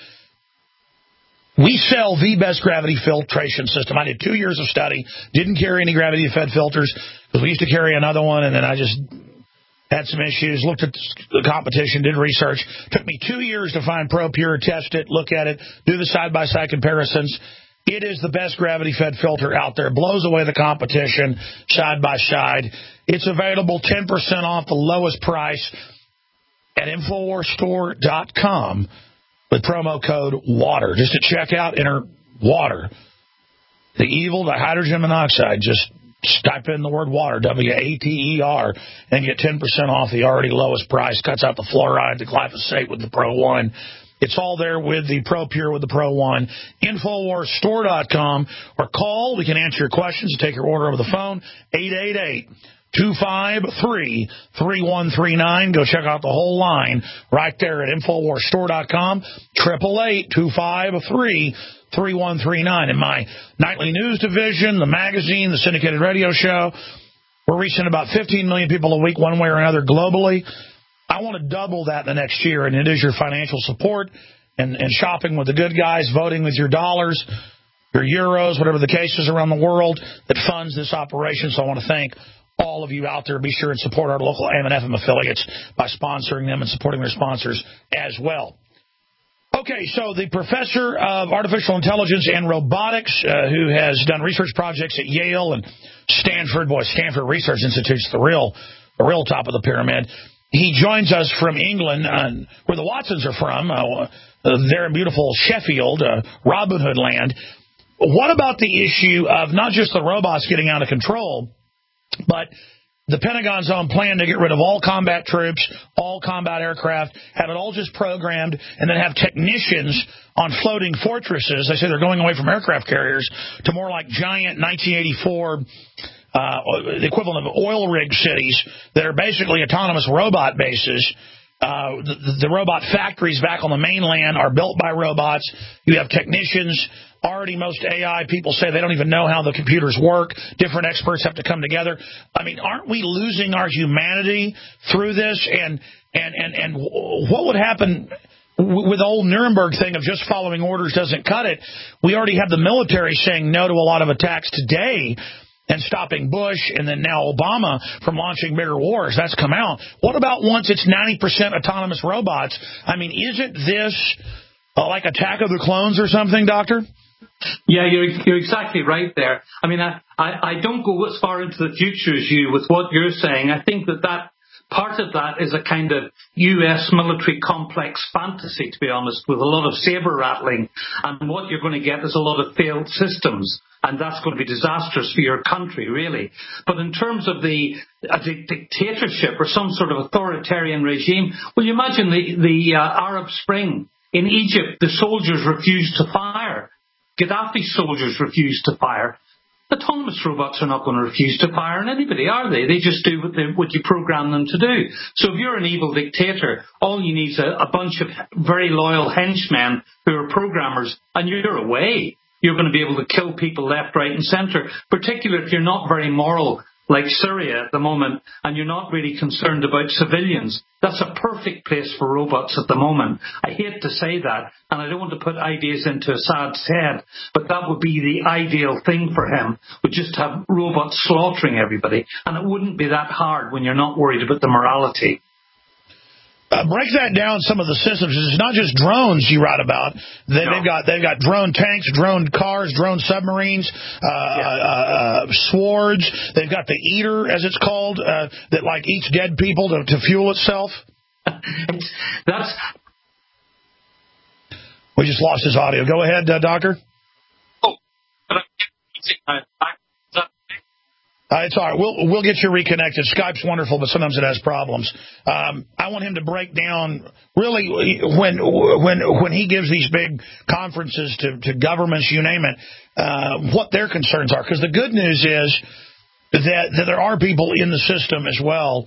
we sell the best gravity filtration system. I did two years of study, didn't carry any gravity-fed filters because we used to carry another one, and then I just had some issues, looked at the competition, did research. Took me two years to find ProPure, test it, look at it, do the side-by-side comparisons. It is the best gravity-fed filter out there. Blows away the competition side by side. It's available ten percent off the lowest price at Infowars Store dot com with promo code WATER. Just to check out, enter WATER. The evil, the hydrogen monoxide. Just type in the word WATER, W A T E R, and get ten percent off the already lowest price. Cuts out the fluoride, the glyphosate with the Pro one. It's all there with the ProPure with the Pro one. Infowars Store dot com or call. We can answer your questions and take your order over the phone. eight eight eight, two five three, three one three nine. Go check out the whole line right there at Infowars Store dot com. eight eight eight, two five three, three one three nine. In my nightly news division, the magazine, the syndicated radio show, we're reaching about fifteen million people a week one way or another globally. I want to double that the next year, and it is your financial support and, and shopping with the good guys, voting with your dollars, your euros, whatever the case is around the world that funds this operation. So I want to thank all of you out there. Be sure and support our local A M and F M affiliates by sponsoring them and supporting their sponsors as well. Okay, so the professor of artificial intelligence and robotics uh, who has done research projects at Yale and Stanford, boy, Stanford Research Institute's the real, the real top of the pyramid. He joins us from England, uh, where the Watsons are from. Uh, they're in beautiful Sheffield, uh, Robin Hood land. What about the issue of not just the robots getting out of control, but the Pentagon's own plan to get rid of all combat troops, all combat aircraft, have it all just programmed, and then have technicians on floating fortresses. They say they're going away from aircraft carriers to more like giant nineteen eighty-four Uh, the equivalent of oil rig cities that are basically autonomous robot bases. Uh, the, the robot factories back on the mainland are built by robots. You have technicians. Already most A I people say they don't even know how the computers work. Different experts have to come together. I mean, aren't we losing our humanity through this? And, and, and, and what would happen with the old Nuremberg thing of just following orders doesn't cut it? We already have the military saying no to a lot of attacks today, and stopping Bush, and then now Obama from launching bigger wars. That's come out. What about once it's ninety percent autonomous robots? I mean, isn't this uh, like Attack of the Clones or something, Doctor? Yeah, you're you're exactly right there. I mean, I, I, I don't go as far into the future as you with what you're saying. I think that that part of that is a kind of U S military complex fantasy, to be honest, with a lot of saber rattling. And what you're going to get is a lot of failed systems. And that's going to be disastrous for your country, really. But in terms of the a dictatorship or some sort of authoritarian regime, well, you imagine the, the uh, Arab Spring in Egypt, the soldiers refused to fire. Gaddafi's soldiers refused to fire. Autonomous robots are not going to refuse to fire on anybody, are they? They just do what, they, what you program them to do. So if you're an evil dictator, all you need is a, a bunch of very loyal henchmen who are programmers, and you're away. You're going to be able to kill people left, right, and centre, particularly if you're not very moral, like Syria at the moment, and you're not really concerned about civilians. That's a perfect place for robots at the moment. I hate to say that, and I don't want to put ideas into Assad's head, but that would be the ideal thing for him, would just have robots slaughtering everybody, and it wouldn't be that hard when you're not worried about the morality. Uh, break that down, some of the systems. It's not just drones you write about. They, no. They've got they've got drone tanks, drone cars, drone submarines, uh, yeah. uh, uh, swords. They've got the eater, as it's called, uh, that like eats dead people to, to fuel itself. That's. We just lost his audio. Go ahead, uh, Doctor. Oh, but I, I, Uh, it's all right. We'll we'll get you reconnected. Skype's wonderful, but sometimes it has problems. Um, I want him to break down really when when when he gives these big conferences to, to governments, you name it, uh, what their concerns are. Because the good news is that, that there are people in the system as well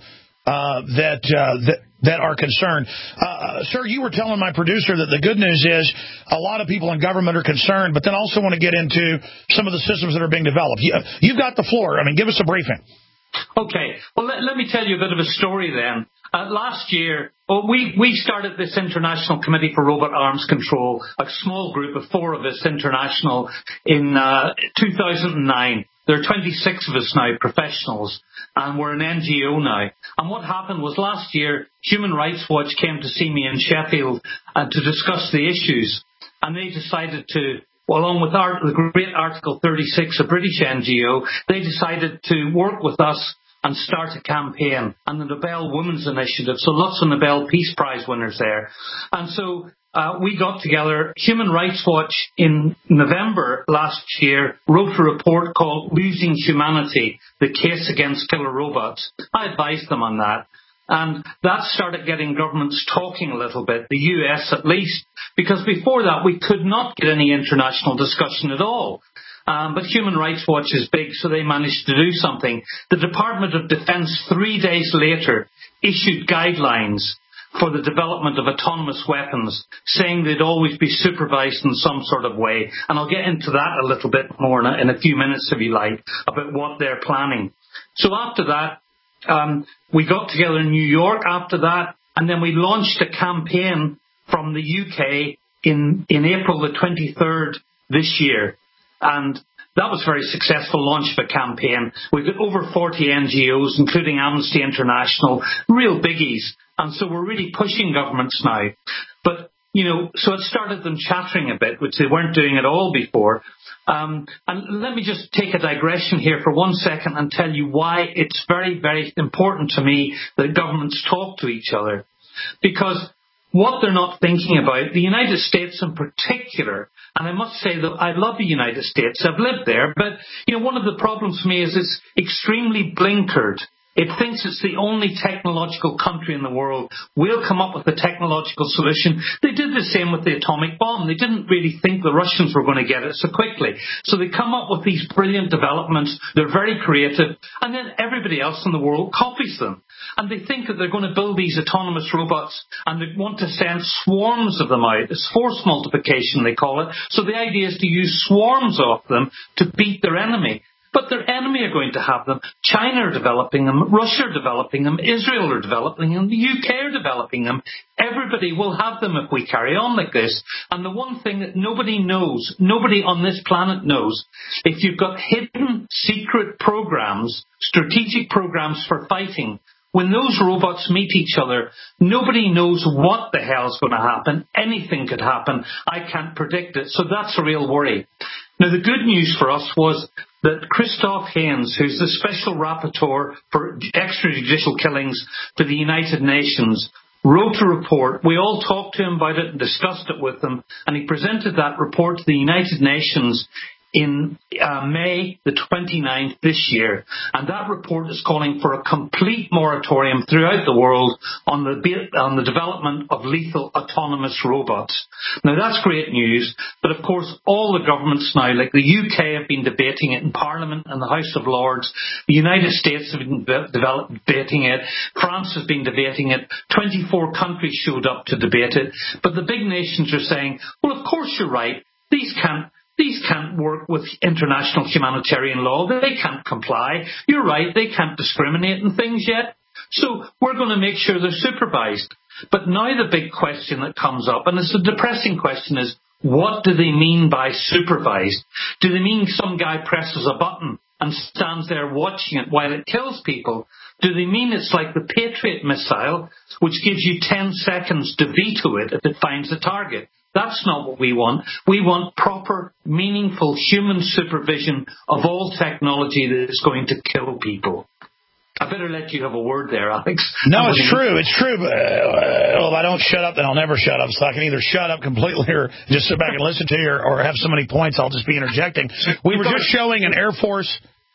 uh, that, uh, that that are concerned. Uh, sir, you were telling my producer that the good news is a lot of people in government are concerned, but then also want to get into some of the systems that are being developed. You, you've got the floor. I mean, give us a briefing. Okay. Well, let, let me tell you a bit of a story then. Uh, last year, well, we, we started this International Committee for Robot Arms Control, a small group of four of us international, in uh, two thousand nine. There are twenty-six of us now, professionals, and we're an N G O now. And what happened was last year, Human Rights Watch came to see me in Sheffield uh, to discuss the issues. And they decided to, well, along with our, the great Article thirty-six, a British N G O, they decided to work with us and start a campaign, and the Nobel Women's Initiative, so lots of Nobel Peace Prize winners there. And so uh, we got together. Human Rights Watch in November last year wrote a report called Losing Humanity, the Case Against Killer Robots. I advised them on that. And that started getting governments talking a little bit, the U S at least, because before that we could not get any international discussion at all. Um, but Human Rights Watch is big, so they managed to do something. The Department of Defense, three days later, issued guidelines for the development of autonomous weapons, saying they'd always be supervised in some sort of way. And I'll get into that a little bit more in a, in a few minutes, if you like, about what they're planning. So after that, um, we got together in New York after that, and then we launched a campaign from the U K in, in April the twenty-third this year. And that was a very successful launch of a campaign. We've got over forty N G Os, including Amnesty International, real biggies. And so we're really pushing governments now. But, you know, so it started them chattering a bit, which they weren't doing at all before. Um, and let me just take a digression here for one second and tell you why it's very, very important to me that governments talk to each other. Because what they're not thinking about, the United States in particular, and I must say that I love the United States, I've lived there, but you know, one of the problems for me is it's extremely blinkered. It thinks it's the only technological country in the world. We'll come up with a technological solution. They did the same with the atomic bomb. They didn't really think the Russians were going to get it so quickly. So they come up with these brilliant developments. They're very creative. And then everybody else in the world copies them. And they think that they're going to build these autonomous robots and they want to send swarms of them out. It's force multiplication, they call it. So the idea is to use swarms of them to beat their enemy. But their enemy are going to have them. China are developing them. Russia are developing them. Israel are developing them. The U K are developing them. Everybody will have them if we carry on like this. And the one thing that nobody knows, nobody on this planet knows, if you've got hidden secret programs, strategic programs for fighting, when those robots meet each other, nobody knows what the hell's going to happen. Anything could happen. I can't predict it. So that's a real worry. Now, the good news for us was that Christoph Haynes, who's the Special Rapporteur for extrajudicial killings for the United Nations, wrote a report. We all talked to him about it and discussed it with him, and he presented that report to the United Nations in uh, May the twenty-ninth this year. And that report is calling for a complete moratorium throughout the world on the on the development of lethal autonomous robots. Now, that's great news, but of course all the governments now, like the U K, have been debating it in Parliament and the House of Lords. The United States have been develop, debating it. France has been debating it. twenty-four countries showed up to debate it. But the big nations are saying, well, of course you're right. These can't These can't work with international humanitarian law. They can't comply. You're right, they can't discriminate in things yet. So we're going to make sure they're supervised. But now the big question that comes up, and it's a depressing question, is what do they mean by supervised? Do they mean some guy presses a button and stands there watching it while it kills people? Do they mean it's like the Patriot missile, which gives you ten seconds to veto it if it finds a target? That's not what we want. We want proper, meaningful human supervision of all technology that is going to kill people. I better let you have a word there, Alex. No, it's true. It's true. But, uh, well, if I don't shut up, then I'll never shut up. So I can either shut up completely or just sit back and listen to you, or, or have so many points I'll just be interjecting. We were just showing an Air Force.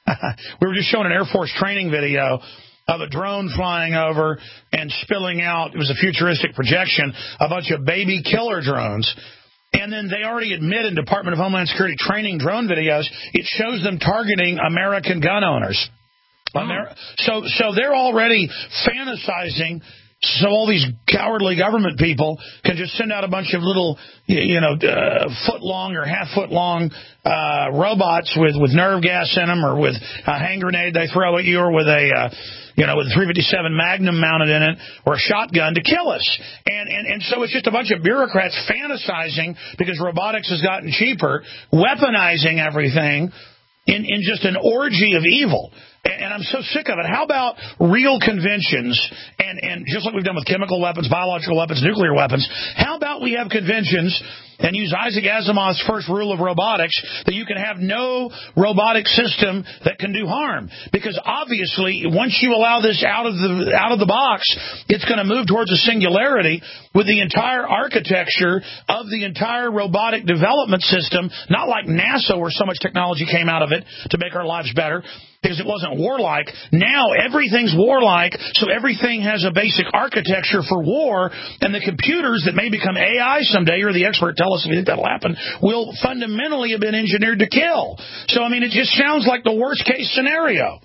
we were just showing an Air Force training video of a drone flying over and spilling out, it was a futuristic projection, a bunch of baby killer drones. And then they already admit in Department of Homeland Security training drone videos, it shows them targeting American gun owners. Amer- so, so they're already fantasizing. So all these cowardly government people can just send out a bunch of little, you know, uh, foot-long or half-foot-long uh, robots with, with nerve gas in them, or with a hand grenade they throw at you, or with a, uh, you know, with a three fifty-seven Magnum mounted in it, or a shotgun to kill us. And, and, and so it's just a bunch of bureaucrats fantasizing because robotics has gotten cheaper, weaponizing everything in, in just an orgy of evil. And I'm so sick of it. How about real conventions, and, and just like we've done with chemical weapons, biological weapons, nuclear weapons, how about we have conventions and use Isaac Asimov's first rule of robotics, that you can have no robotic system that can do harm? Because obviously, once you allow this out of the out of the box, it's going to move towards a singularity with the entire architecture of the entire robotic development system, not like NASA where so much technology came out of it to make our lives better, because it wasn't warlike. Now everything's warlike, so everything has a basic architecture for war, and the computers that may become A I someday, or the expert tell us if you think that'll happen, will fundamentally have been engineered to kill. So, I mean, it just sounds like the worst-case scenario.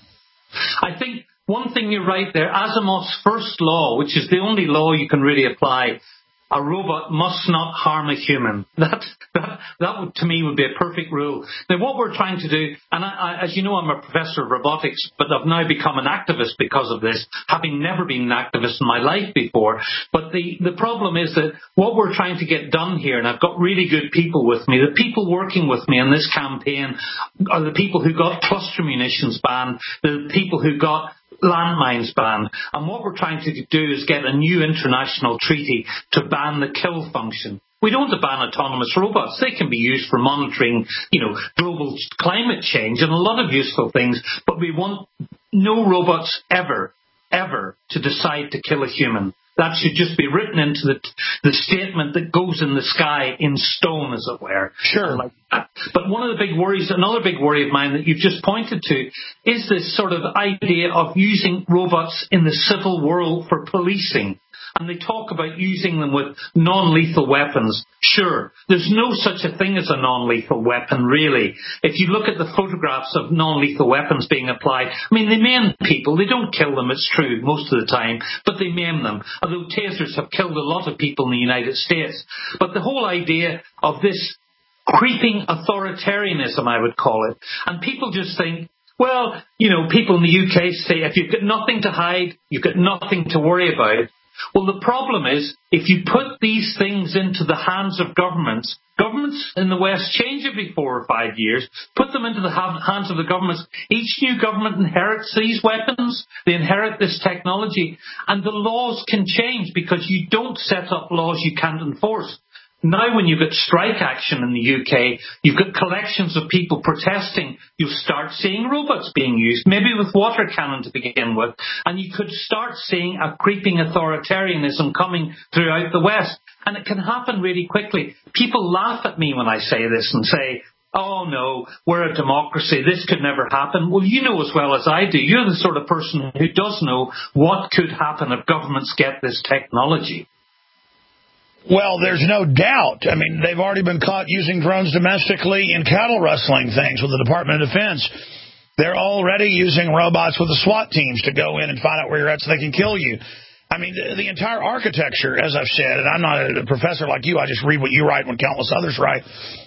I think one thing you're right there, Asimov's first law, which is the only law you can really apply, a robot must not harm a human. That, that, that would, to me, would be a perfect rule. Now, what we're trying to do, and I, I, as you know, I'm a professor of robotics, but I've now become an activist because of this, having never been an activist in my life before. But the, the problem is that what we're trying to get done here, and I've got really good people with me, the people working with me in this campaign are the people who got cluster munitions banned, the people who got landmines banned. And what we're trying to do is get a new international treaty to ban the kill function. We don't want to ban autonomous robots. They can be used for monitoring, you know, global climate change and a lot of useful things, but we want no robots ever, ever to decide to kill a human. That should just be written into the the statement that goes in the sky in stone, as it were. Sure. Like that. But one of the big worries, another big worry of mine that you've just pointed to, is this sort of idea of using robots in the civil world for policing. And they talk about using them with non-lethal weapons. Sure, there's no such a thing as a non-lethal weapon, really. If you look at the photographs of non-lethal weapons being applied, I mean, they maim people. They don't kill them, it's true, most of the time, but they maim them. Although tasers have killed a lot of people in the United States. But the whole idea of this creeping authoritarianism, I would call it, and people just think, well, you know, people in the U K say, if you've got nothing to hide, you've got nothing to worry about. Well, the problem is, if you put these things into the hands of governments, governments in the West change every four or five years, put them into the hands of the governments. Each new government inherits these weapons, they inherit this technology, and the laws can change because you don't set up laws you can't enforce. Now when you've got strike action in the U K, you've got collections of people protesting, you'll start seeing robots being used, maybe with water cannon to begin with, and you could start seeing a creeping authoritarianism coming throughout the West. And it can happen really quickly. People laugh at me when I say this and say, oh no, we're a democracy, this could never happen. Well, you know as well as I do, you're the sort of person who does know what could happen if governments get this technology. Well, there's no doubt. I mean, they've already been caught using drones domestically in cattle rustling things with the Department of Defense. They're already using robots with the SWAT teams to go in and find out where you're at so they can kill you. I mean, the, the entire architecture, as I've said, and I'm not a professor like you, I just read what you write when countless others write.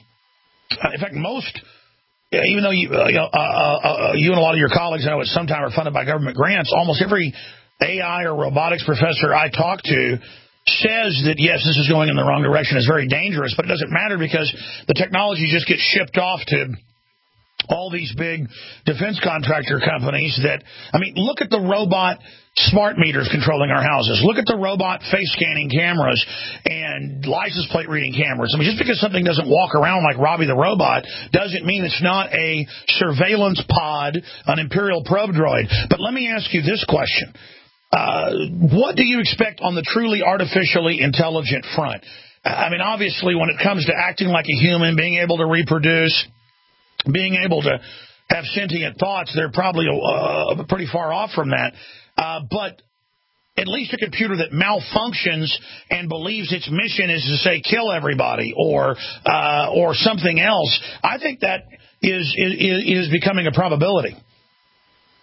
In fact, most, even though you, uh, you, know, uh, uh, you and a lot of your colleagues, I know at some time are funded by government grants, almost every A I or robotics professor I talk to says that, yes, this is going in the wrong direction, it's very dangerous, but it doesn't matter because the technology just gets shipped off to all these big defense contractor companies that, I mean, look at the robot smart meters controlling our houses. Look at the robot face scanning cameras and license plate reading cameras. I mean, just because something doesn't walk around like Robbie the robot doesn't mean it's not a surveillance pod, an Imperial probe droid. But let me ask you this question. Uh, what do you expect on the truly artificially intelligent front? I mean, obviously, when it comes to acting like a human, being able to reproduce, being able to have sentient thoughts, they're probably uh, pretty far off from that. Uh, but at least a computer that malfunctions and believes its mission is to say kill everybody or uh, or something else, I think that is is, is becoming a probability.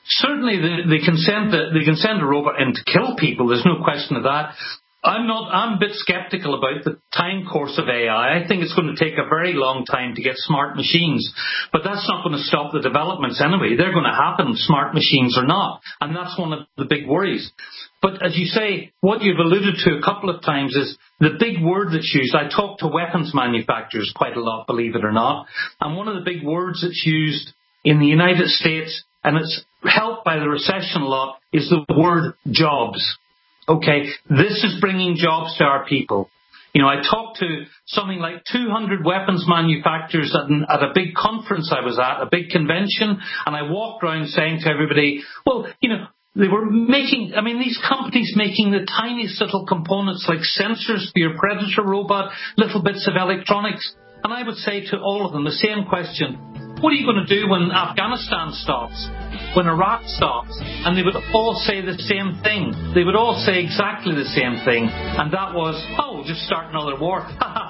certainly they, they, can send the, they can send a robot in to kill people. There's no question of that. I'm not. I'm a bit skeptical about the time course of A I. I think it's going to take a very long time to get smart machines, but that's not going to stop the developments anyway. They're going to happen, smart machines or not, and that's one of the big worries. But as you say, what you've alluded to a couple of times is the big word that's used. I talk to weapons manufacturers quite a lot, believe it or not, and one of the big words that's used in the United States, and it's helped by the recession a lot, is the word jobs. Okay, this is bringing jobs to our people. You know, I talked to something like two hundred weapons manufacturers at, an, at a big conference I was at, a big convention, and I walked around saying to everybody, well, you know, they were making, I mean, these companies making the tiniest little components like sensors for your Predator robot, little bits of electronics. And I would say to all of them the same question. What are you going to do when Afghanistan stops, when Iraq stops? And they would all say the same thing. They would all say exactly the same thing. And that was, oh, just start another war.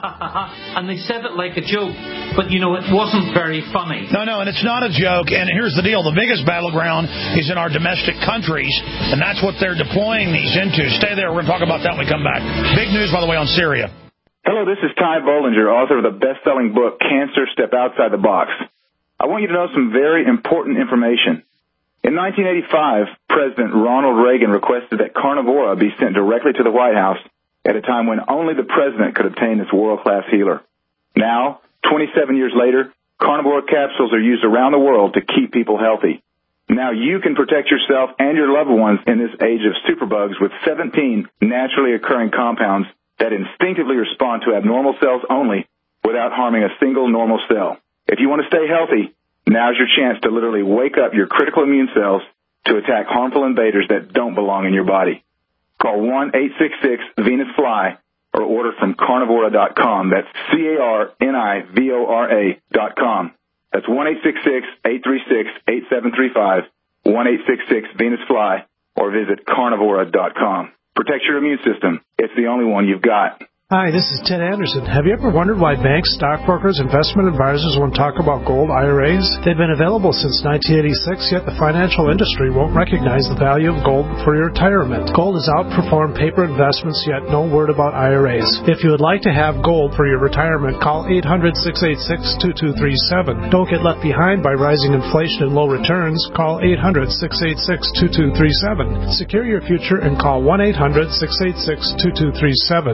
And they said it like a joke. But, you know, it wasn't very funny. No, no, and it's not a joke. And here's the deal. The biggest battleground is in our domestic countries. And that's what they're deploying these into. Stay there. We're going to talk about that when we come back. Big news, by the way, on Syria. Hello, this is Ty Bollinger, author of the best-selling book, Cancer, Step Outside the Box. I want you to know some very important information. In nineteen eighty-five, President Ronald Reagan requested that Carnivora be sent directly to the White House at a time when only the president could obtain this world-class healer. Now, twenty-seven years later, Carnivora capsules are used around the world to keep people healthy. Now you can protect yourself and your loved ones in this age of superbugs with seventeen naturally occurring compounds that instinctively respond to abnormal cells only without harming a single normal cell. If you want to stay healthy, now's your chance to literally wake up your critical immune cells to attack harmful invaders that don't belong in your body. Call one eight six six Venus Fly or order from carnivora dot com. That's C A R N I V O R A dot com. That's one eight six six, eight three six, eight seven three five, one eight six six Venus Fly, or visit carnivora dot com. Protect your immune system. It's the only one you've got. Hi, this is Ted Anderson. Have you ever wondered why banks, stockbrokers, investment advisors won't talk about gold I R As? They've been available since nineteen eighty-six, yet the financial industry won't recognize the value of gold for your retirement. Gold has outperformed paper investments, yet no word about I R As. If you would like to have gold for your retirement, call eight hundred, six eight six, two two three seven. Don't get left behind by rising inflation and low returns. Call eight hundred, six eight six, two two three seven. Secure your future and call one eight hundred, six eight six, two two three seven.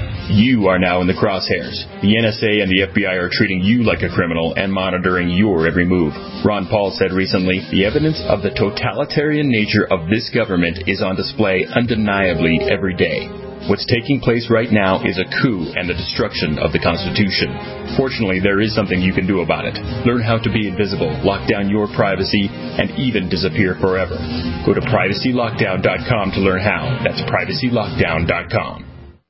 You are now in the crosshairs. The N S A and the F B I are treating you like a criminal and monitoring your every move. Ron Paul said recently, the evidence of the totalitarian nature of this government is on display undeniably every day. What's taking place right now is a coup and the destruction of the Constitution. Fortunately, there is something you can do about it. Learn how to be invisible, lock down your privacy, and even disappear forever. Go to privacy lockdown dot com to learn how. That's privacy lockdown dot com.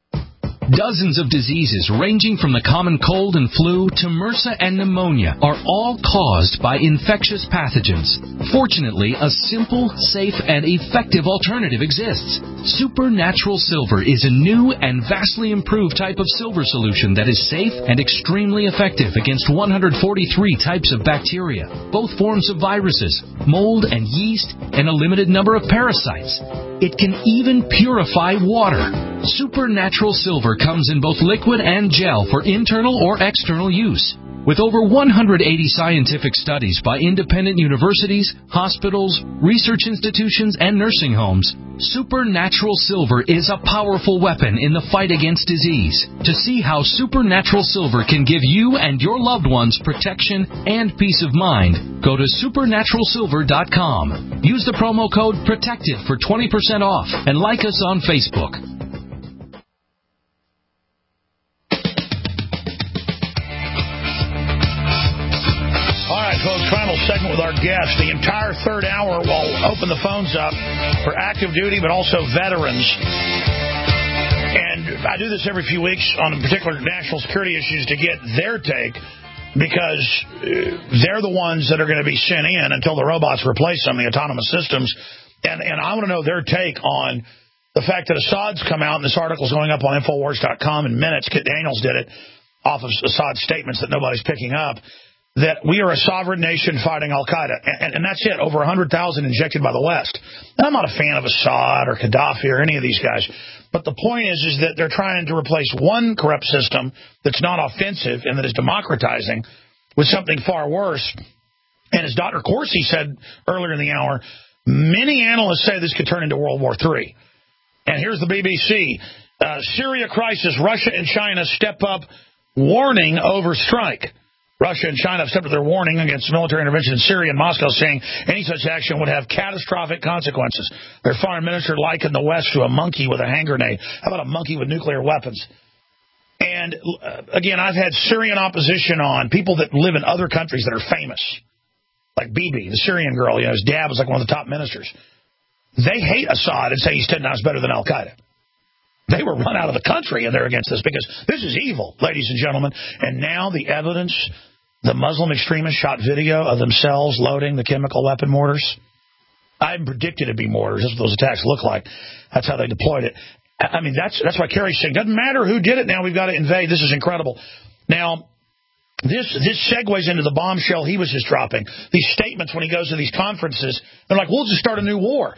Dozens of diseases ranging from the common cold and flu to MRSA and pneumonia are all caused by infectious pathogens. Fortunately, a simple, safe, and effective alternative exists. Supernatural Silver is a new and vastly improved type of silver solution that is safe and extremely effective against one hundred forty-three types of bacteria, both forms of viruses, mold and yeast, and a limited number of parasites. It can even purify water. Supernatural Silver comes in both liquid and gel for internal or external use. With over one hundred eighty scientific studies by independent universities, hospitals, research institutions, and nursing homes, Supernatural Silver is a powerful weapon in the fight against disease. To see how Supernatural Silver can give you and your loved ones protection and peace of mind, go to supernatural silver dot com. Use the promo code PROTECTED for twenty percent off and like us on Facebook. Folks, final segment with our guests. The entire third hour, we'll open the phones up for active duty, but also veterans. And I do this every few weeks on particular national security issues to get their take, because they're the ones that are going to be sent in until the robots replace them, the autonomous systems. And, and I want to know their take on the fact that Assad's come out, and this article's going up on Infowars dot com in minutes. Kit Daniels did it off of Assad's statements that nobody's picking up. that we are a sovereign nation fighting al-Qaeda. And, and that's it, over one hundred thousand injected by the West. And I'm not a fan of Assad or Gaddafi or any of these guys. But the point is, is that they're trying to replace one corrupt system that's not offensive and that is democratizing with something far worse. And as Doctor Corsi said earlier in the hour, many analysts say this could turn into World War Three. And here's the B B C. Uh, Syria crisis, Russia and China step up, warning over strike. Russia and China have stepped up their warning against military intervention in Syria, and Moscow saying any such action would have catastrophic consequences. Their foreign minister likened the West to a monkey with a hand grenade. How about a monkey with nuclear weapons? And, uh, again, I've had Syrian opposition on, people that live in other countries that are famous, like Bibi, the Syrian girl. You know, his dad was like one of the top ministers. They hate Assad and say he's ten times better than al-Qaeda. They were run out of the country, and they're against this because this is evil, ladies and gentlemen. And now the evidence, the Muslim extremists shot video of themselves loading the chemical weapon mortars. I predicted it'd be mortars. That's what those attacks look like. That's how they deployed it. I mean, that's that's why Kerry's saying, doesn't matter who did it now, we've got to invade. This is incredible. Now, this this segues into the bombshell he was just dropping. These statements when he goes to these conferences, they're like, we'll just start a new war.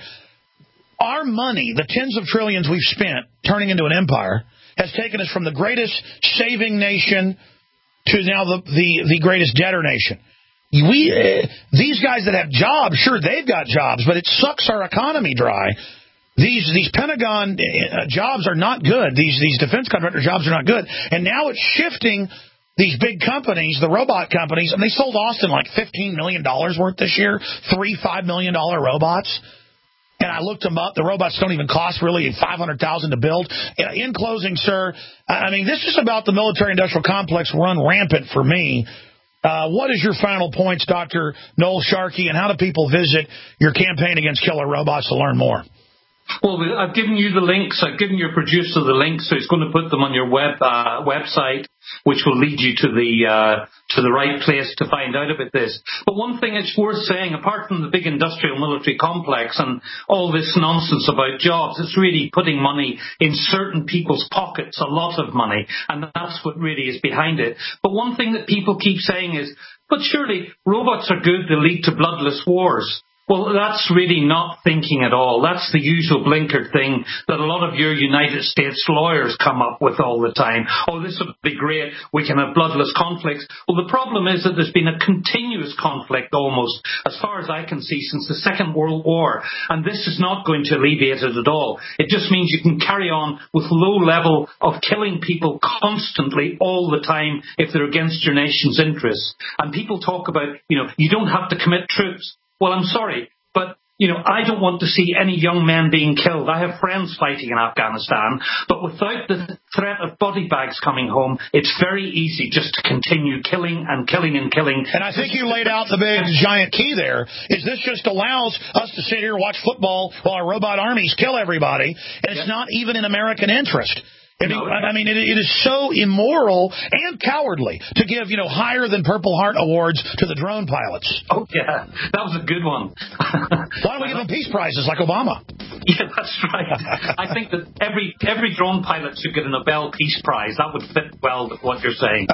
Our money, the tens of trillions we've spent turning into an empire, has taken us from the greatest saving nation to now the, the, the greatest debtor nation. We uh, these guys that have jobs, sure, they've got jobs, but it sucks our economy dry. These these Pentagon uh, jobs are not good. These these defense contractor jobs are not good. And now it's shifting these big companies, the robot companies, and they sold Austin like fifteen million dollars worth this year, three five million dollars robots. And I looked them up. The robots don't even cost really five hundred thousand dollars to build. In closing, sir, I mean, this is about the military-industrial complex run rampant for me. Uh, what is your final points, Doctor Noel Sharkey, and how do people visit your campaign against killer robots to learn more? Well, I've given you the links. I've given your producer the links, so he's going to put them on your web uh, website, which will lead you to the uh, to the right place to find out about this. But one thing it's worth saying, apart from the big industrial military complex and all this nonsense about jobs, it's really putting money in certain people's pockets, a lot of money, and that's what really is behind it. But one thing that people keep saying is, but surely robots are good, they lead to bloodless wars. Well, that's really not thinking at all. That's the usual blinkered thing that a lot of your United States lawyers come up with all the time. Oh, this would be great. We can have bloodless conflicts. Well, the problem is that there's been a continuous conflict almost, as far as I can see, since the Second World War. And this is not going to alleviate it at all. It just means you can carry on with low level of killing people constantly all the time if they're against your nation's interests. And people talk about, you know, you don't have to commit troops. Well, I'm sorry, but, you know, I don't want to see any young men being killed. I have friends fighting in Afghanistan, but without the threat of body bags coming home, it's very easy just to continue killing and killing and killing. And I think you laid out the big giant key there, is this just allows us to sit here and watch football while our robot armies kill everybody, and it's yeah. not even in American interest. I mean, no, I mean it, it is so immoral and cowardly to give, you know, higher than Purple Heart awards to the drone pilots. Oh, yeah. That was a good one. Why don't we give them peace prizes like Obama? Yeah, that's right. I think that every every drone pilot should get a Nobel Peace Prize. That would fit well with what you're saying.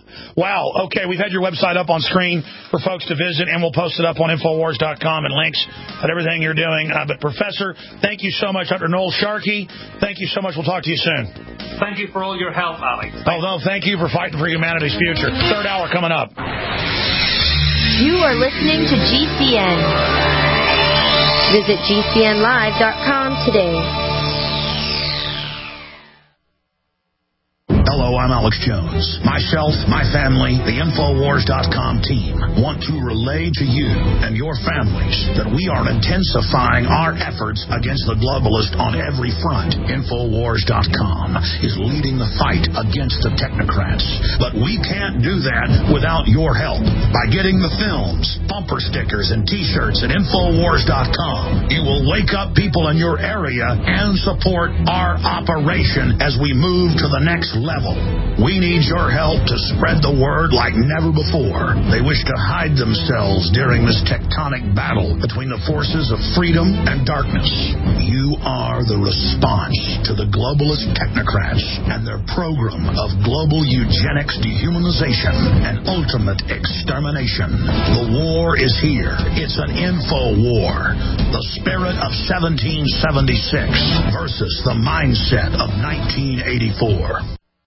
Wow. Okay, we've had your website up on screen for folks to visit, and we'll post it up on Infowars dot com and links at everything you're doing. Uh, but, Professor, thank you so much. Doctor Noel Sharkey, thank you so much. We'll talk to you soon. Thank you for all your help, Alex. Oh, no, thank you for fighting for humanity's future. Third hour coming up. You are listening to G C N. Visit G C N live dot com today. Hello, I'm Alex Jones. Myself, my family, the Infowars dot com team want to relay to you and your families that we are intensifying our efforts against the globalist on every front. Infowars dot com is leading the fight against the technocrats. But we can't do that without your help. By getting the films, bumper stickers, and T-shirts at Infowars dot com, you will wake up people in your area and support our operation as we move to the next level. We need your help to spread the word like never before. They wish to hide themselves during this tectonic battle between the forces of freedom and darkness. You are the response to the globalist technocrats and their program of global eugenics, dehumanization, and ultimate extermination. The war is here. It's an info war. The spirit of seventeen seventy-six versus the mindset of nineteen eighty-four.